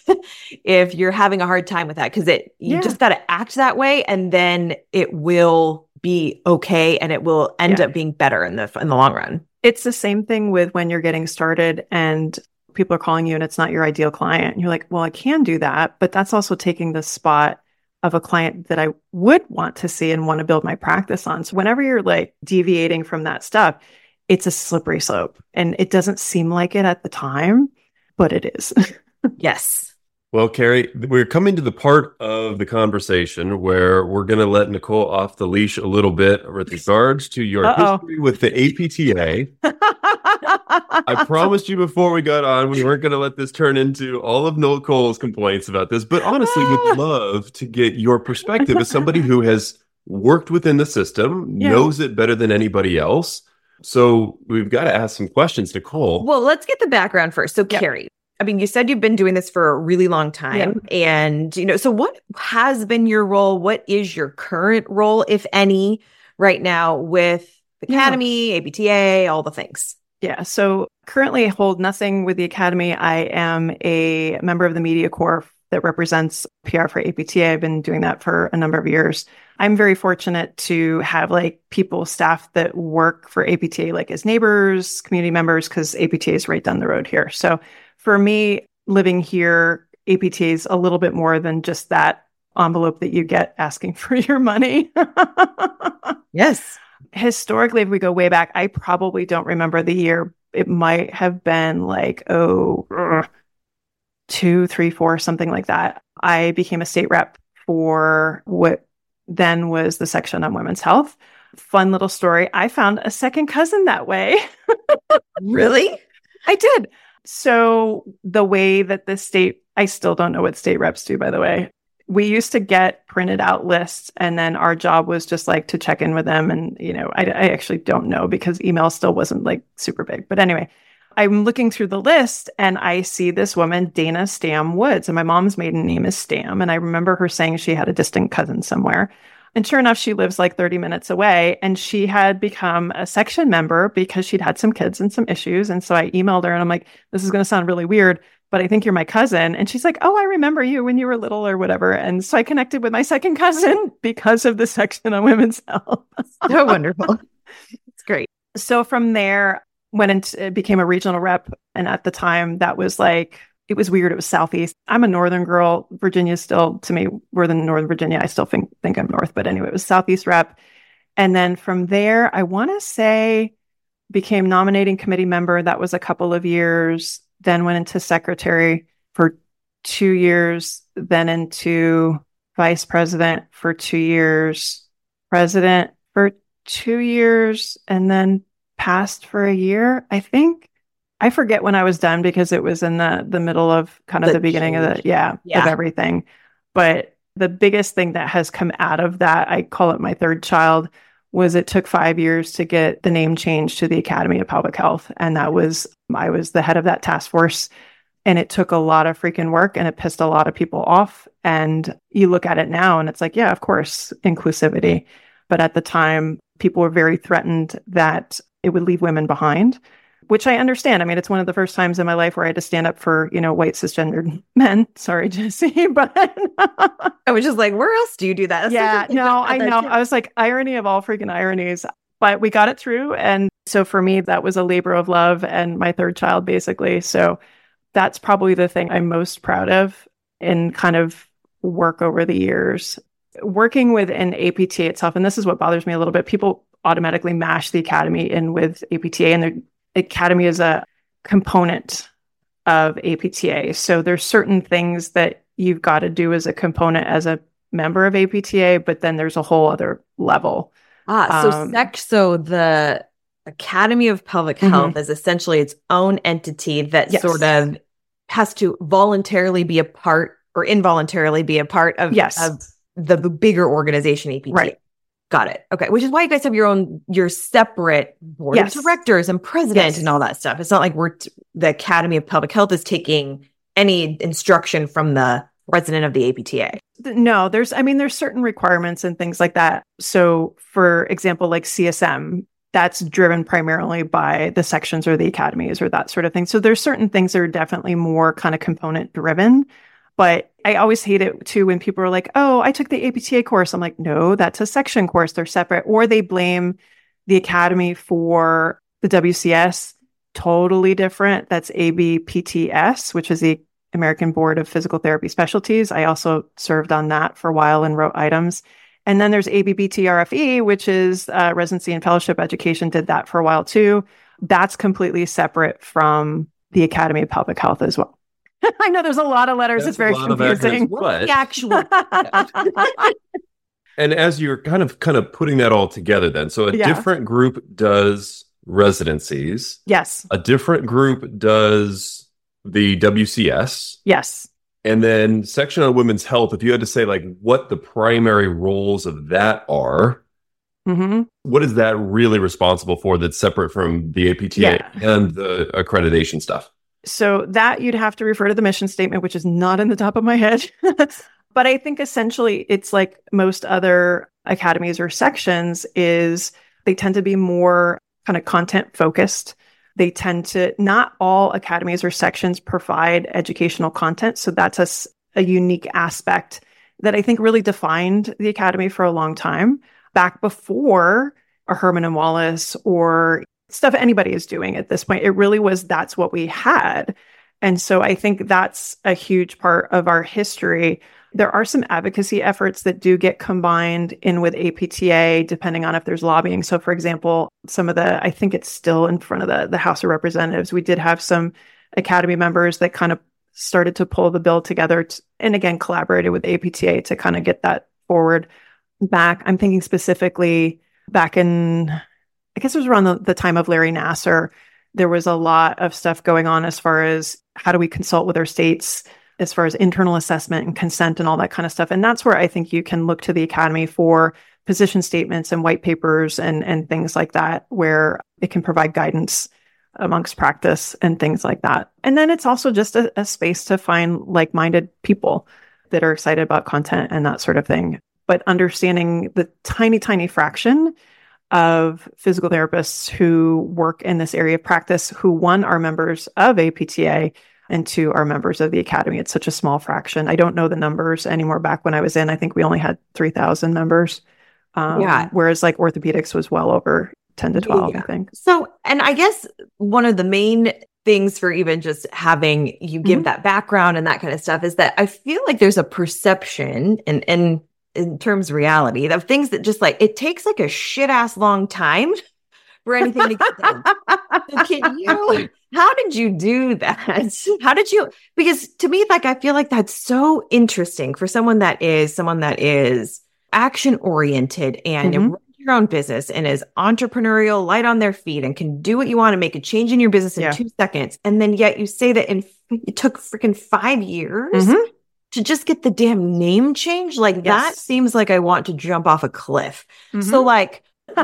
[SPEAKER 3] if you're having a hard time with that, because you just got to act that way, and then it will be okay, and it will end up being better in the long run.
[SPEAKER 4] It's the same thing with when you're getting started and people are calling you and it's not your ideal client. And you're like, well, I can do that, but that's also taking the spot of a client that I would want to see and want to build my practice on. So whenever you're like deviating from that stuff, it's a slippery slope, and it doesn't seem like it at the time, but it is.
[SPEAKER 3] Yes.
[SPEAKER 2] Well, Carrie, we're coming to the part of the conversation where we're going to let Nicole off the leash a little bit with regards to your history with the APTA. I promised you before we got on we weren't going to let this turn into all of Nicole's complaints about this, but honestly, would love to get your perspective as somebody who has worked within the system, knows it better than anybody else. So we've got to ask some questions, Nicole.
[SPEAKER 3] Well, let's get the background first. So, Carrie, I mean, you said you've been doing this for a really long time. And, so what has been your role? What is your current role, if any, right now with the Academy, APTA, all the things?
[SPEAKER 4] Yeah. So currently I hold nothing with the Academy. I am a member of the Media Corps that represents PR for APTA. I've been doing that for a number of years. I'm very fortunate to have people, staff that work for APTA, as neighbors, community members, because APTA is right down the road here. So for me, living here, APTA is a little bit more than just that envelope that you get asking for your money.
[SPEAKER 3] Yes.
[SPEAKER 4] Historically, if we go way back, I probably don't remember the year. It might have been 2, 3, 4, something like that. I became a state rep for what then was the section on women's health. Fun little story. I found a second cousin that way.
[SPEAKER 3] Really?
[SPEAKER 4] I did. So the way that the state, I still don't know what state reps do, by the way. We used to get printed out lists, and then our job was just to check in with them. And, I actually don't know because email still wasn't super big. But anyway, I'm looking through the list and I see this woman, Dana Stam Woods, and my mom's maiden name is Stam. And I remember her saying she had a distant cousin somewhere. And sure enough, she lives 30 minutes away, and she had become a section member because she'd had some kids and some issues. And so I emailed her and I'm like, this is going to sound really weird, but I think you're my cousin. And she's like, oh, I remember you when you were little or whatever. And so I connected with my second cousin because of the section on women's health.
[SPEAKER 3] So wonderful. It's great.
[SPEAKER 4] So from there, became a regional rep. And at the time that was it was weird. It was Southeast. I'm a Northern girl. Virginia still, to me, we're in Northern Virginia. I still think I'm North, but anyway, it was Southeast rep. And then from there, I want to say became nominating committee member. That was a couple of years. Then went into secretary for 2 years, then into vice president for 2 years, president for 2 years, and then passed for a year, I think. I forget when I was done because it was in the middle of kind of the beginning of of everything. But the biggest thing that has come out of that, I call it my third child, was it took 5 years to get the name changed to the Academy of Public Health. And I was the head of that task force. And it took a lot of freaking work and it pissed a lot of people off. And you look at it now and it's yeah, of course, inclusivity. But at the time, people were very threatened that it would leave women behind, which I understand. I mean, it's one of the first times in my life where I had to stand up for, white cisgendered men. Sorry, Jesse, but
[SPEAKER 3] I was just where else do you do that?
[SPEAKER 4] I know. I was irony of all freaking ironies, but we got it through. And so for me, that was a labor of love and my third child, basically. So that's probably the thing I'm most proud of in kind of work over the years. Working with an APTA itself, and this is what bothers me a little bit, people automatically mash the Academy in with APTA, and the Academy is a component of APTA. So there's certain things that you've got to do as a component as a member of APTA, but then there's a whole other level.
[SPEAKER 3] So the Academy of Public Health is essentially its own entity that sort of has to voluntarily be a part or involuntarily be a part of the bigger organization APTA.
[SPEAKER 4] Right.
[SPEAKER 3] Got it. Okay. Which is why you guys have your separate board of directors and president and all that stuff. It's not like the Academy of Public Health is taking any instruction from the president of the APTA.
[SPEAKER 4] No, there's certain requirements and things like that. So for example, CSM, that's driven primarily by the sections or the academies or that sort of thing. So there's certain things that are definitely more kind of component driven. But I always hate it too when people are like, oh, I took the APTA course. I'm like, no, that's a section course. They're separate. Or they blame the Academy for the WCS. Totally different. That's ABPTS, which is the American Board of Physical Therapy Specialties. I also served on that for a while and wrote items. And then there's ABBTRFE, which is residency and fellowship education, did that for a while too. That's completely separate from the Academy of Public Health as well. I know there's a lot of letters. It's very confusing.
[SPEAKER 2] What?
[SPEAKER 3] The actual.
[SPEAKER 2] And as you're kind of putting that all together then, so a different group does residencies.
[SPEAKER 4] Yes.
[SPEAKER 2] A different group does the WCS.
[SPEAKER 4] Yes.
[SPEAKER 2] And then Section on Women's Health, if you had to say like what the primary roles of that are, what is that really responsible for that's separate from the APTA and the accreditation stuff?
[SPEAKER 4] So that you'd have to refer to the mission statement, which is not in the top of my head. But I think essentially it's like most other academies or sections is they tend to be more kind of content focused. They tend to, not all academies or sections provide educational content. So that's a unique aspect that I think really defined the academy for a long time, back before a Herman and Wallace or stuff anybody is doing at this point. It really was, that's what we had. And so I think that's a huge part of our history. There are some advocacy efforts that do get combined in with APTA, depending on if there's lobbying. So for example, I think it's still in front of the House of Representatives. We did have some academy members that kind of started to pull the bill together and again, collaborated with APTA to kind of get that forward back. I'm thinking specifically back in, I guess it was around the time of Larry Nassar. There was a lot of stuff going on as far as how do we consult with our states as far as internal assessment and consent and all that kind of stuff. And that's where I think you can look to the Academy for position statements and white papers and things like that, where it can provide guidance amongst practice and things like that. And then it's also just a space to find like-minded people that are excited about content and that sort of thing. But understanding the tiny, tiny fraction of physical therapists who work in this area of practice, who one, are members of APTA, and two, are members of the Academy. It's such a small fraction. I don't know the numbers anymore. Back when I was in, I think we only had 3,000 members. Whereas like orthopedics was well over 10 to 12, I think.
[SPEAKER 3] So, and I guess one of the main things for even just having you give that background and that kind of stuff is that I feel like there's a perception and in terms of reality of things that just like, it takes like a shit ass long time for anything to get done. So how did you do that? Because to me, like, I feel like that's so interesting for someone that is action oriented and runs your own business and is entrepreneurial, light on their feet and can do what you want to make a change in your business in 2 seconds. And then yet you say that it took freaking 5 years to just get the damn name change. Like that seems like I want to jump off a cliff. So like,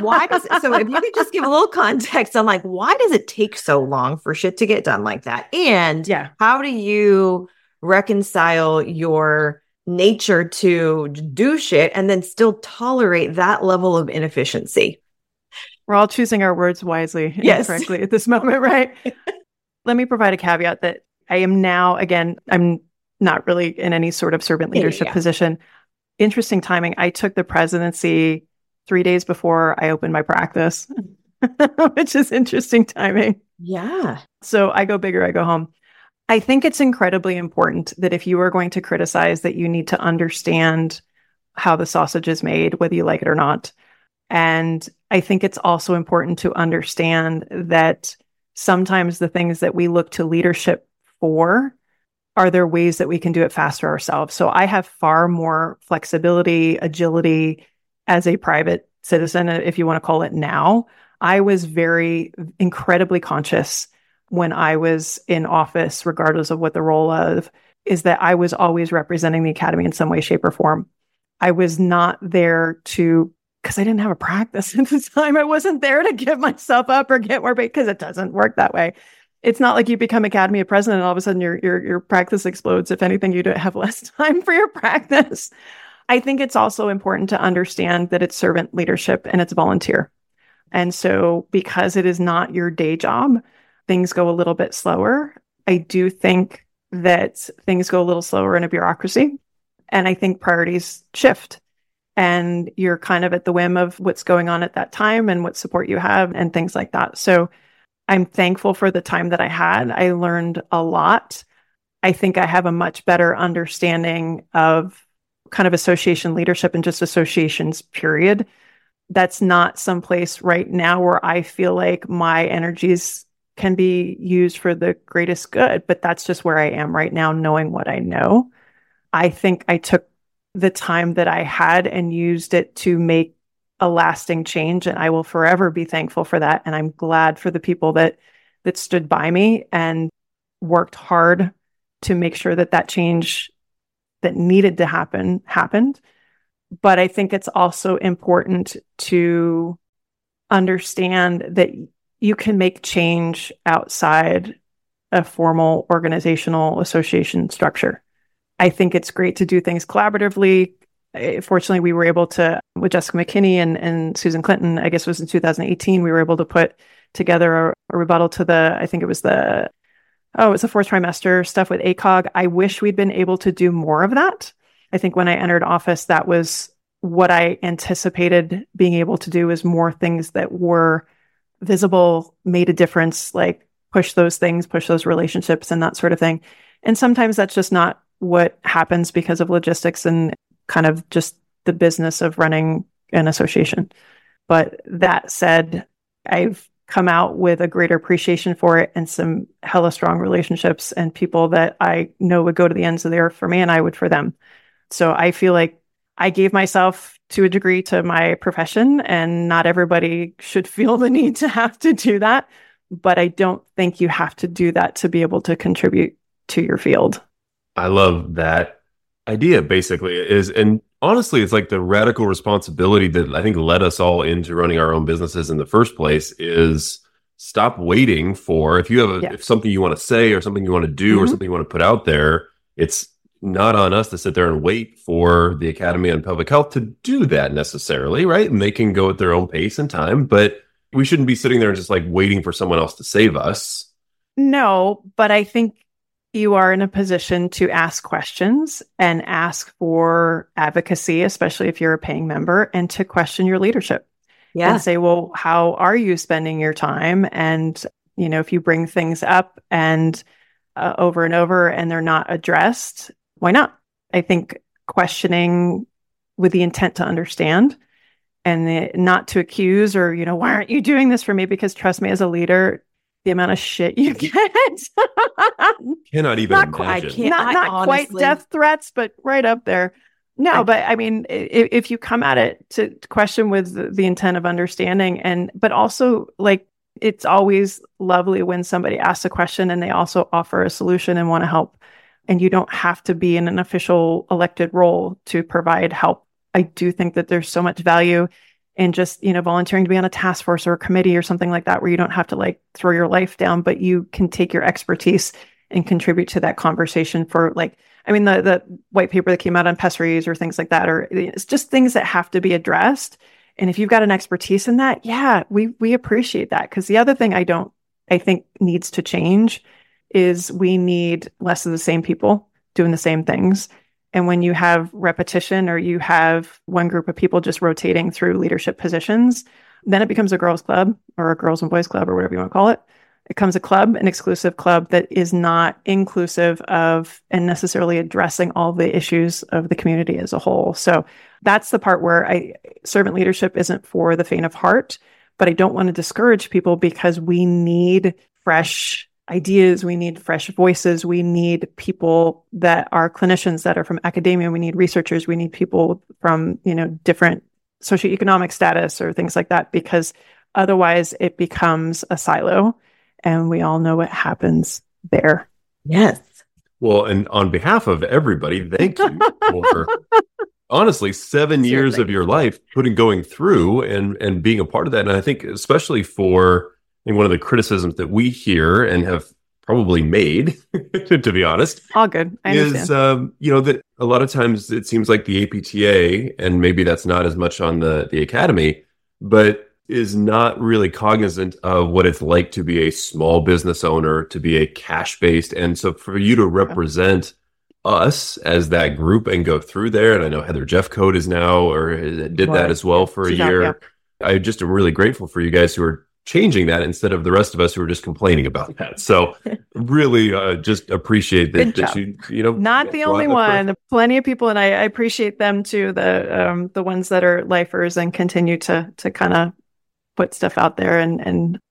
[SPEAKER 3] so if you could just give a little context on like, why does it take so long for shit to get done like that? And how do you reconcile your nature to do shit and then still tolerate that level of inefficiency?
[SPEAKER 4] We're all choosing our words wisely and correctly at this moment, right? Let me provide a caveat that I am now, again, I'm not really in any sort of servant leadership position. Interesting timing. I took the presidency 3 days before I opened my practice, which is interesting timing.
[SPEAKER 3] Yeah.
[SPEAKER 4] So I go big or I go home. I think it's incredibly important that if you are going to criticize, that you need to understand how the sausage is made, whether you like it or not. And I think it's also important to understand that sometimes the things that we look to leadership for, are there ways that we can do it faster ourselves? So I have far more flexibility, agility as a private citizen, if you want to call it now. I was incredibly conscious when I was in office, regardless of what the role of, is that I was always representing the Academy in some way, shape, or form. I was not there because I didn't have a practice at the time. I wasn't there to give myself up or get more, because it doesn't work that way. It's not like you become Academy president and all of a sudden your practice explodes. If anything, you have less time for your practice. I think it's also important to understand that it's servant leadership and it's volunteer. And so because it is not your day job, things go a little bit slower. I do think that things go a little slower in a bureaucracy. And I think priorities shift. And you're kind of at the whim of what's going on at that time and what support you have and things like that. So I'm thankful for the time that I had. I learned a lot. I think I have a much better understanding of kind of association leadership and just associations, period. That's not someplace right now where I feel like my energies can be used for the greatest good, but that's just where I am right now, knowing what I know. I think I took the time that I had and used it to make a lasting change, and I will forever be thankful for that. And I'm glad for the people that stood by me and worked hard to make sure that that change that needed to happen happened. But I think it's also important to understand that you can make change outside a formal organizational association structure. I think it's great to do things collaboratively. Fortunately, we were able to, with Jessica McKinney and Susan Clinton, I guess it was in 2018, we were able to put together a rebuttal to it was the fourth trimester stuff with ACOG. I wish we'd been able to do more of that. I think when I entered office, that was what I anticipated being able to do, is more things that were visible, made a difference, like push those relationships and that sort of thing. And sometimes that's just not what happens because of logistics and kind of just the business of running an association. But that said, I've come out with a greater appreciation for it and some hella strong relationships and people that I know would go to the ends of the earth for me and I would for them. So I feel like I gave myself to a degree to my profession, and not everybody should feel the need to have to do that. But I don't think you have to do that to be able to contribute to your field.
[SPEAKER 2] I love that idea, basically, and honestly, it's like the radical responsibility that I think led us all into running our own businesses in the first place is stop waiting for, if you have if something you want to say or something you want to do or something you want to put out there, it's not on us to sit there and wait for the Academy on Pelvic Health to do that necessarily, right? And they can go at their own pace and time, but we shouldn't be sitting there and just like waiting for someone else to save us.
[SPEAKER 4] No, but I think you are in a position to ask questions and ask for advocacy, especially if you're a paying member, and to question your leadership. And say, well, how are you spending your time? And, if you bring things up and over and over and they're not addressed, why not? I think questioning with the intent to understand and not to accuse or, why aren't you doing this for me? Because trust me, as a leader, the amount of shit you get.
[SPEAKER 2] Cannot even imagine.
[SPEAKER 4] Not quite death threats, but right up there. No, but I mean, if you come at it to question with the intent of understanding, but also like, it's always lovely when somebody asks a question and they also offer a solution and want to help. And you don't have to be in an official elected role to provide help. I do think that there's so much value in just, volunteering to be on a task force or a committee or something like that, where you don't have to like throw your life down, but you can take your expertise and contribute to that conversation for the white paper that came out on pessaries or things like that, or it's just things that have to be addressed. And if you've got an expertise in that, we appreciate that. Because the other thing I think needs to change is we need less of the same people doing the same things. And when you have repetition or you have one group of people just rotating through leadership positions, then it becomes a girls' club or a girls and boys club or whatever you want to call it. It becomes a club, an exclusive club that is not inclusive of and necessarily addressing all the issues of the community as a whole. So that's the part where servant leadership isn't for the faint of heart, but I don't want to discourage people because we need fresh ideas. We need fresh voices. We need people that are clinicians that are from academia. We need researchers. We need people from, different socioeconomic status or things like that, because otherwise it becomes a silo. And we all know what happens there.
[SPEAKER 3] Yes.
[SPEAKER 2] Well, and on behalf of everybody, thank you for honestly 7 years of your life going through and being a part of that. And I think especially one of the criticisms that we hear and have probably made, to be honest,
[SPEAKER 4] all good,
[SPEAKER 2] is that a lot of times it seems like the APTA, and maybe that's not as much on the Academy, but is not really cognizant of what it's like to be a small business owner, to be a cash-based. And so for you to represent us as that group and go through there, and I know Heather Jeffcoat is now, or did that as well for a year. I just am really grateful for you guys who are changing that instead of the rest of us who are just complaining about that. So really just appreciate that you
[SPEAKER 4] not the only one, plenty of people, and I appreciate them too, the ones that are lifers and continue to kind of put stuff out there and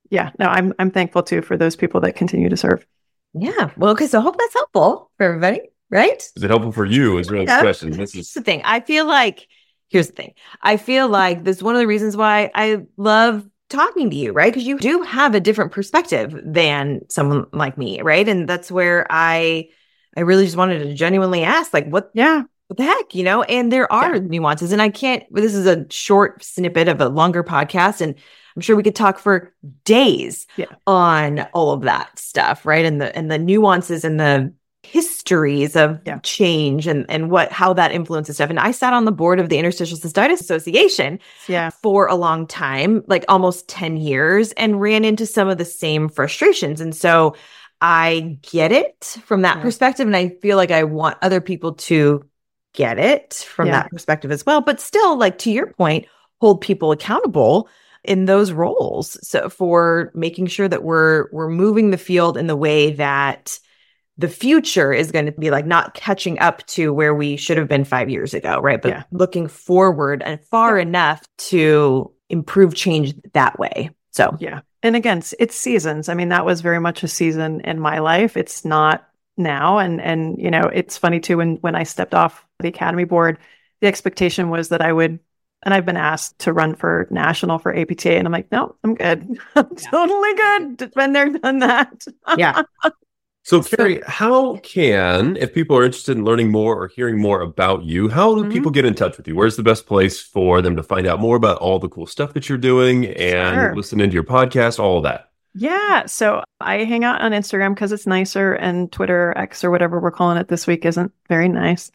[SPEAKER 4] yeah, no, I'm thankful too for those people that continue to serve.
[SPEAKER 3] Yeah. Well, okay. So I hope that's helpful for everybody, right?
[SPEAKER 2] Is it helpful for you? Is really the question.
[SPEAKER 3] Here's the thing. Here's the thing. I feel like this is one of the reasons why I love talking to you, right? Because you do have a different perspective than someone like me, right? And that's where I really just wanted to genuinely ask, like, what the heck, And there are nuances, and this is a short snippet of a longer podcast, and I'm sure we could talk for days on all of that stuff, right? And the nuances and the histories of change and how that influences stuff. And I sat on the board of the Interstitial Cystitis Association for a long time, like almost 10 years, and ran into some of the same frustrations. And so I get it from that perspective. And I feel like I want other people to get it from that perspective as well. But still, like, to your point, hold people accountable in those roles. So for making sure that we're moving the field in the way that the future is going to be, like, not catching up to where we should have been 5 years ago, right? But looking forward and far enough to improve change that way. So,
[SPEAKER 4] And again, it's seasons. I mean, that was very much a season in my life. It's not now. And it's funny too, when I stepped off the Academy board, the expectation was that I would, and I've been asked to run for national for APTA. And I'm like, no, I'm good. I'm totally good. Been there, done that.
[SPEAKER 3] Yeah.
[SPEAKER 2] So, Carrie, how can, if people are interested in learning more or hearing more about you, how do people get in touch with you? Where's the best place for them to find out more about all the cool stuff that you're doing and listen into your podcast, all of that?
[SPEAKER 4] Yeah. So I hang out on Instagram because it's nicer, and Twitter, X, or whatever we're calling it this week isn't very nice.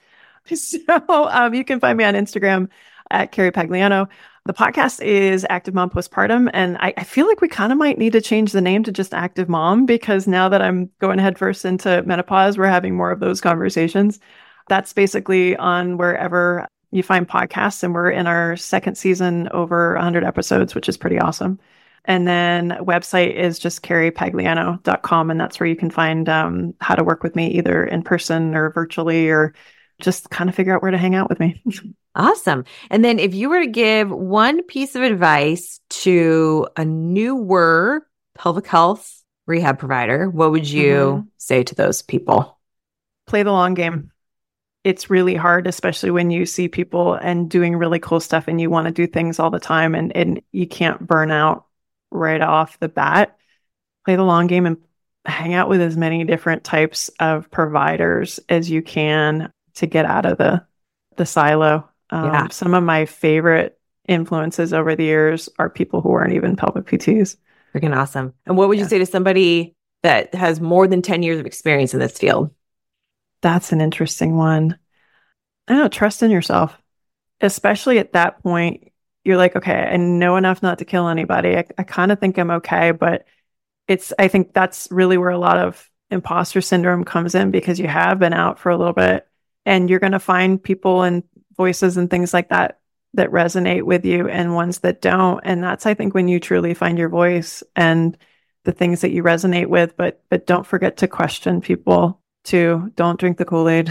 [SPEAKER 4] So you can find me on Instagram at Carrie Pagliano. The podcast is Active Mom Postpartum, and I feel like we kind of might need to change the name to just Active Mom, because now that I'm going headfirst into menopause, we're having more of those conversations. That's basically on wherever you find podcasts, and we're in our second season, over 100 episodes, which is pretty awesome. And then website is just carriepagliano.com, and that's where you can find how to work with me, either in person or virtually, or just kind of figure out where to hang out with me.
[SPEAKER 3] Awesome. And then if you were to give one piece of advice to a newer pelvic health rehab provider, what would you say to those people?
[SPEAKER 4] Play the long game. It's really hard, especially when you see people and doing really cool stuff and you want to do things all the time, and you can't burn out right off the bat. Play the long game and hang out with as many different types of providers as you can to get out of the silo. Some of my favorite influences over the years are people who aren't even pelvic PTs.
[SPEAKER 3] Freaking awesome. And what would you say to somebody that has more than 10 years of experience in this field?
[SPEAKER 4] That's an interesting one. I don't know, trust in yourself. Especially at that point, you're like, okay, I know enough not to kill anybody. I kind of think I'm okay, but I think that's really where a lot of imposter syndrome comes in, because you have been out for a little bit, and you're going to find people and voices and things like that resonate with you, and ones that don't. And that's, I think, when you truly find your voice and the things that you resonate with. But don't forget to question people too. Don't drink the Kool-Aid.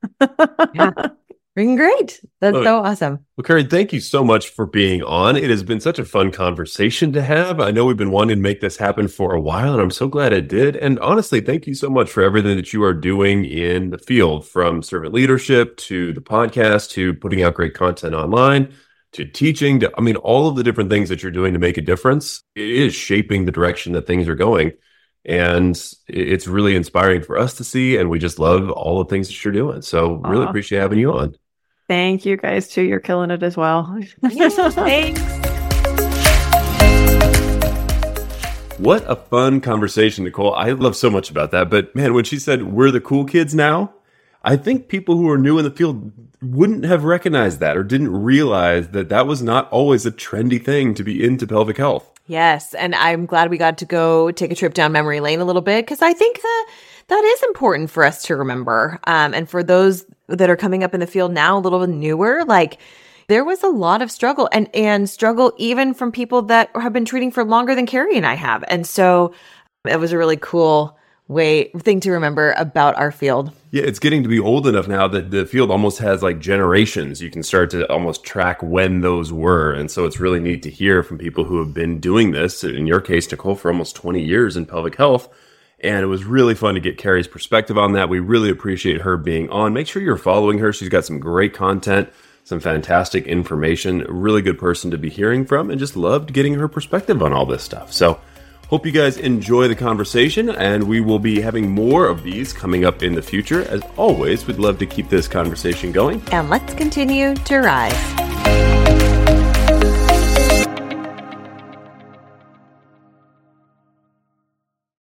[SPEAKER 3] Freaking great. That's so awesome.
[SPEAKER 2] Well, Carrie, thank you so much for being on. It has been such a fun conversation to have. I know we've been wanting to make this happen for a while, and I'm so glad it did. And honestly, thank you so much for everything that you are doing in the field, from servant leadership to the podcast, to putting out great content online, to teaching, to, all of the different things that you're doing to make a difference. It is shaping the direction that things are going. And it's really inspiring for us to see. And we just love all the things that you're doing. So really appreciate having you on.
[SPEAKER 4] Thank you guys too. You're killing it as well.
[SPEAKER 3] Thanks.
[SPEAKER 2] What a fun conversation, Nicole. I love so much about that. But man, when she said we're the cool kids now, I think people who are new in the field wouldn't have recognized that, or didn't realize that that was not always a trendy thing to be into pelvic health.
[SPEAKER 3] Yes. And I'm glad we got to go take a trip down memory lane a little bit, because I think that is important for us to remember. And for those that are coming up in the field now, a little newer, like, there was a lot of struggle and struggle even from people that have been treating for longer than Carrie and I have. And so it was a really cool thing to remember about our field.
[SPEAKER 2] Yeah, it's getting to be old enough now that the field almost has like generations. You can start to almost track when those were. And so it's really neat to hear from people who have been doing this, in your case, Nicole, for almost 20 years in pelvic health. And it was really fun to get Carrie's perspective on that. We really appreciate her being on. Make sure you're following her. She's got some great content, some fantastic information, a really good person to be hearing from, and just loved getting her perspective on all this stuff. So hope you guys enjoy the conversation, and we will be having more of these coming up in the future. As always, we'd love to keep this conversation going.
[SPEAKER 3] And let's continue to rise.